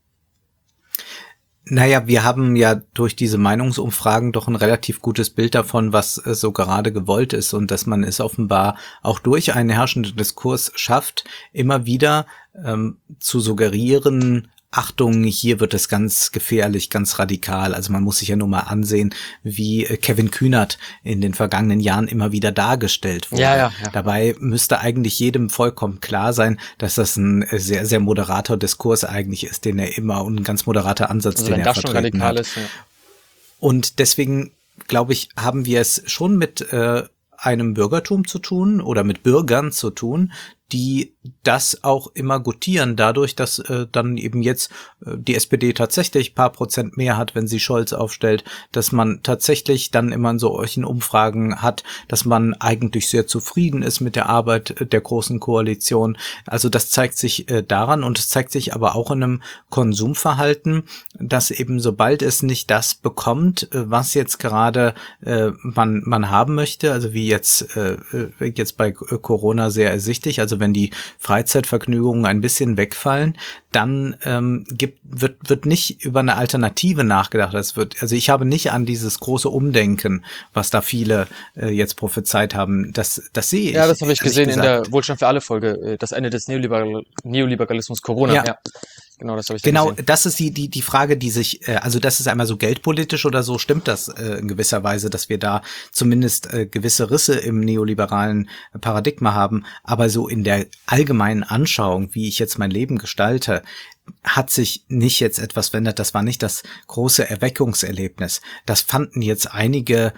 Naja, wir haben ja durch diese Meinungsumfragen doch ein relativ gutes Bild davon, was äh, so gerade gewollt ist und dass man es offenbar auch durch einen herrschenden Diskurs schafft, immer wieder ähm, zu suggerieren, Achtung, hier wird es ganz gefährlich, ganz radikal. Also man muss sich ja nur mal ansehen, wie Kevin Kühnert in den vergangenen Jahren immer wieder dargestellt wurde. Ja, ja, ja. Dabei müsste eigentlich jedem vollkommen klar sein, dass das ein sehr, sehr moderater Diskurs eigentlich ist, den er immer und ein ganz moderater Ansatz, Also den wenn er das schon vertreten radikal hat. ist, ja. Und deswegen, glaube ich, haben wir es schon mit äh, einem Bürgertum zu tun oder mit Bürgern zu tun, die das auch immer gutieren, dadurch, dass äh, dann eben jetzt äh, die S P D tatsächlich paar Prozent mehr hat, wenn sie Scholz aufstellt, dass man tatsächlich dann immer in solchen Umfragen hat, dass man eigentlich sehr zufrieden ist mit der Arbeit der Großen Koalition. Also das zeigt sich äh, daran, und es zeigt sich aber auch in einem Konsumverhalten, dass eben sobald es nicht das bekommt, äh, was jetzt gerade äh, man man haben möchte, also wie jetzt äh, jetzt bei Corona sehr ersichtlich, also wenn die Freizeitvergnügungen ein bisschen wegfallen, dann ähm, gibt, wird, wird nicht über eine Alternative nachgedacht. Es wird, also ich habe nicht an dieses große Umdenken, was da viele äh, jetzt prophezeit haben. Das, das sehe ich. Ja, das habe ich gesehen in der gesagt. Wohlstand für alle Folge, das Ende des Neoliberal Neoliberalismus Corona. Ja. Ja. Genau, das habe ich Genau, gesehen. das ist die die die Frage, die sich, äh, also das ist einmal so geldpolitisch oder so, stimmt das äh, in gewisser Weise, dass wir da zumindest äh, gewisse Risse im neoliberalen Paradigma haben, aber so in der allgemeinen Anschauung, wie ich jetzt mein Leben gestalte, hat sich nicht jetzt etwas verändert. Das war nicht das große Erweckungserlebnis. Das fanden jetzt einige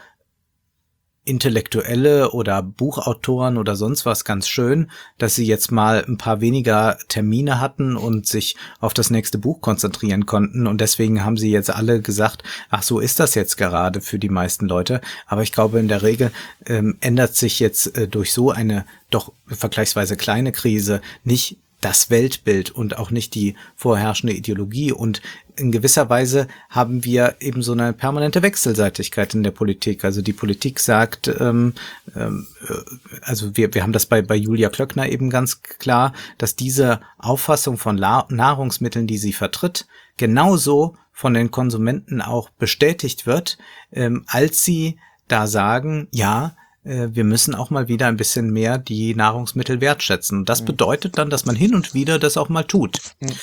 Intellektuelle oder Buchautoren oder sonst was ganz schön, dass sie jetzt mal ein paar weniger Termine hatten und sich auf das nächste Buch konzentrieren konnten, und deswegen haben sie jetzt alle gesagt, ach, so ist das jetzt gerade für die meisten Leute. Aber ich glaube, in der Regel ähm, ändert sich jetzt äh, durch so eine doch vergleichsweise kleine Krise nicht das Weltbild und auch nicht die vorherrschende Ideologie. Und in gewisser Weise haben wir eben so eine permanente Wechselseitigkeit in der Politik. Also die Politik sagt, ähm, ähm, also wir, wir haben das bei, bei Julia Klöckner eben ganz klar, dass diese Auffassung von La- Nahrungsmitteln, die sie vertritt, genauso von den Konsumenten auch bestätigt wird, ähm, als sie da sagen, ja, wir müssen auch mal wieder ein bisschen mehr die Nahrungsmittel wertschätzen. Und das bedeutet dann, dass man hin und wieder das auch mal tut.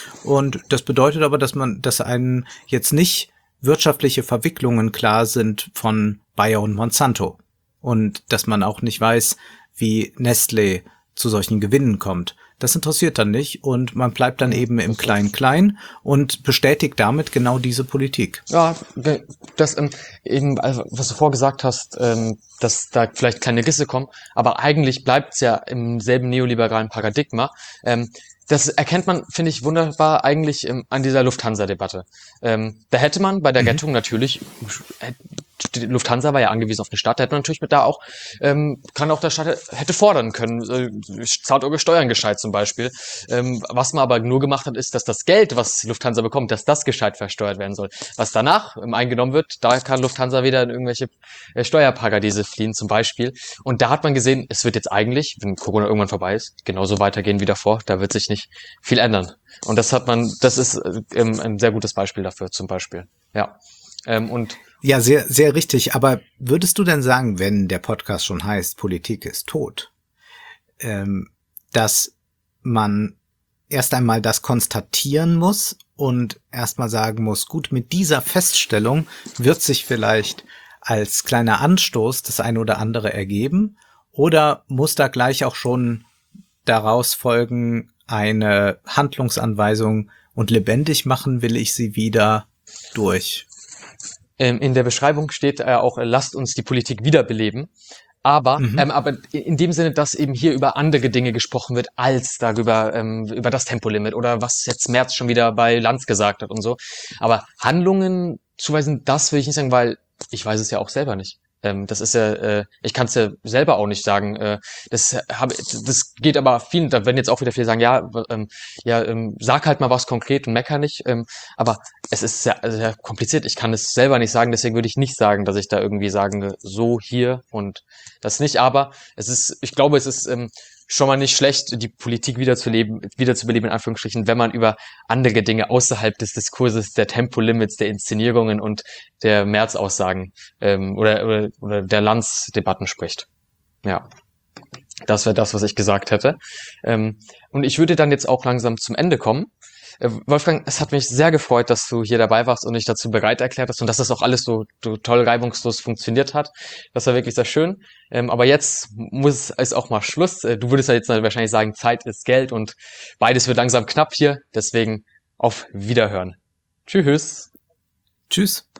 Und das bedeutet aber, dass man, dass einem jetzt nicht wirtschaftliche Verwicklungen klar sind von Bayer und Monsanto. Und dass man auch nicht weiß, wie Nestlé zu solchen Gewinnen kommt. Das interessiert dann nicht, und man bleibt dann eben im Klein-Klein und bestätigt damit genau diese Politik. Ja, das ähm, eben, also, was du vorgesagt hast, ähm, dass da vielleicht kleine Risse kommen, aber eigentlich bleibt's ja im selben neoliberalen Paradigma. Ähm, das erkennt man, finde ich, wunderbar eigentlich ähm, an dieser Lufthansa-Debatte. Ähm, da hätte man bei der Mhm. Rettung natürlich, äh, die Lufthansa war ja angewiesen auf den Staat, da hätte man natürlich mit da auch, ähm, kann auch der Staat hätte fordern können, äh, zahlt eure Steuern gescheit zum Beispiel. Ähm, was man aber nur gemacht hat, ist, dass das Geld, was Lufthansa bekommt, dass das gescheit versteuert werden soll. Was danach ähm, eingenommen wird, da kann Lufthansa wieder in irgendwelche äh, Steuerparadiese fliehen zum Beispiel. Und da hat man gesehen, es wird jetzt eigentlich, wenn Corona irgendwann vorbei ist, genauso weitergehen wie davor. Da wird sich nicht viel ändern. Und das hat man, das ist äh, ein sehr gutes Beispiel dafür zum Beispiel. Ja. Ähm, und Ja, sehr, sehr richtig. Aber würdest du denn sagen, wenn der Podcast schon heißt, Politik ist tot, ähm, dass man erst einmal das konstatieren muss und erstmal sagen muss, gut, mit dieser Feststellung wird sich vielleicht als kleiner Anstoß das eine oder andere ergeben, oder muss da gleich auch schon daraus folgen eine Handlungsanweisung, und lebendig machen will ich sie wieder durch? Ähm, in der Beschreibung steht äh, auch, äh, lasst uns die Politik wiederbeleben. Aber, Mhm. ähm, aber in dem Sinne, dass eben hier über andere Dinge gesprochen wird, als darüber, ähm, über das Tempolimit oder was jetzt Merz schon wieder bei Lanz gesagt hat und so. Aber Handlungen zuweisen, das will ich nicht sagen, weil ich weiß es ja auch selber nicht. Ähm, das ist ja, äh, ich kann es ja selber auch nicht sagen. Äh, das habe, das geht aber vielen, da werden jetzt auch wieder viele sagen, ja, ähm, ja, ähm, sag halt mal was konkret und mecker nicht. Ähm, aber es ist sehr, sehr kompliziert. Ich kann es selber nicht sagen, deswegen würde ich nicht sagen, dass ich da irgendwie sagen, so hier und das nicht. Aber es ist, ich glaube, es ist ähm, schon mal nicht schlecht, die Politik wiederzuleben, wiederzubeleben, in Anführungsstrichen, wenn man über andere Dinge außerhalb des Diskurses, der Tempolimits, der Inszenierungen und der März-Aussagen ähm, oder, oder, oder der Lanz-Debatten spricht. Ja, das wäre das, was ich gesagt hätte. Ähm, und ich würde dann jetzt auch langsam zum Ende kommen. Äh, Wolfgang, es hat mich sehr gefreut, dass du hier dabei warst und dich dazu bereit erklärt hast und dass das auch alles so, so toll reibungslos funktioniert hat. Das war wirklich sehr schön. Ähm, aber jetzt muss es auch mal Schluss. Äh, du würdest ja jetzt wahrscheinlich sagen, Zeit ist Geld und beides wird langsam knapp hier. Deswegen auf Wiederhören. Tschüss. Tschüss.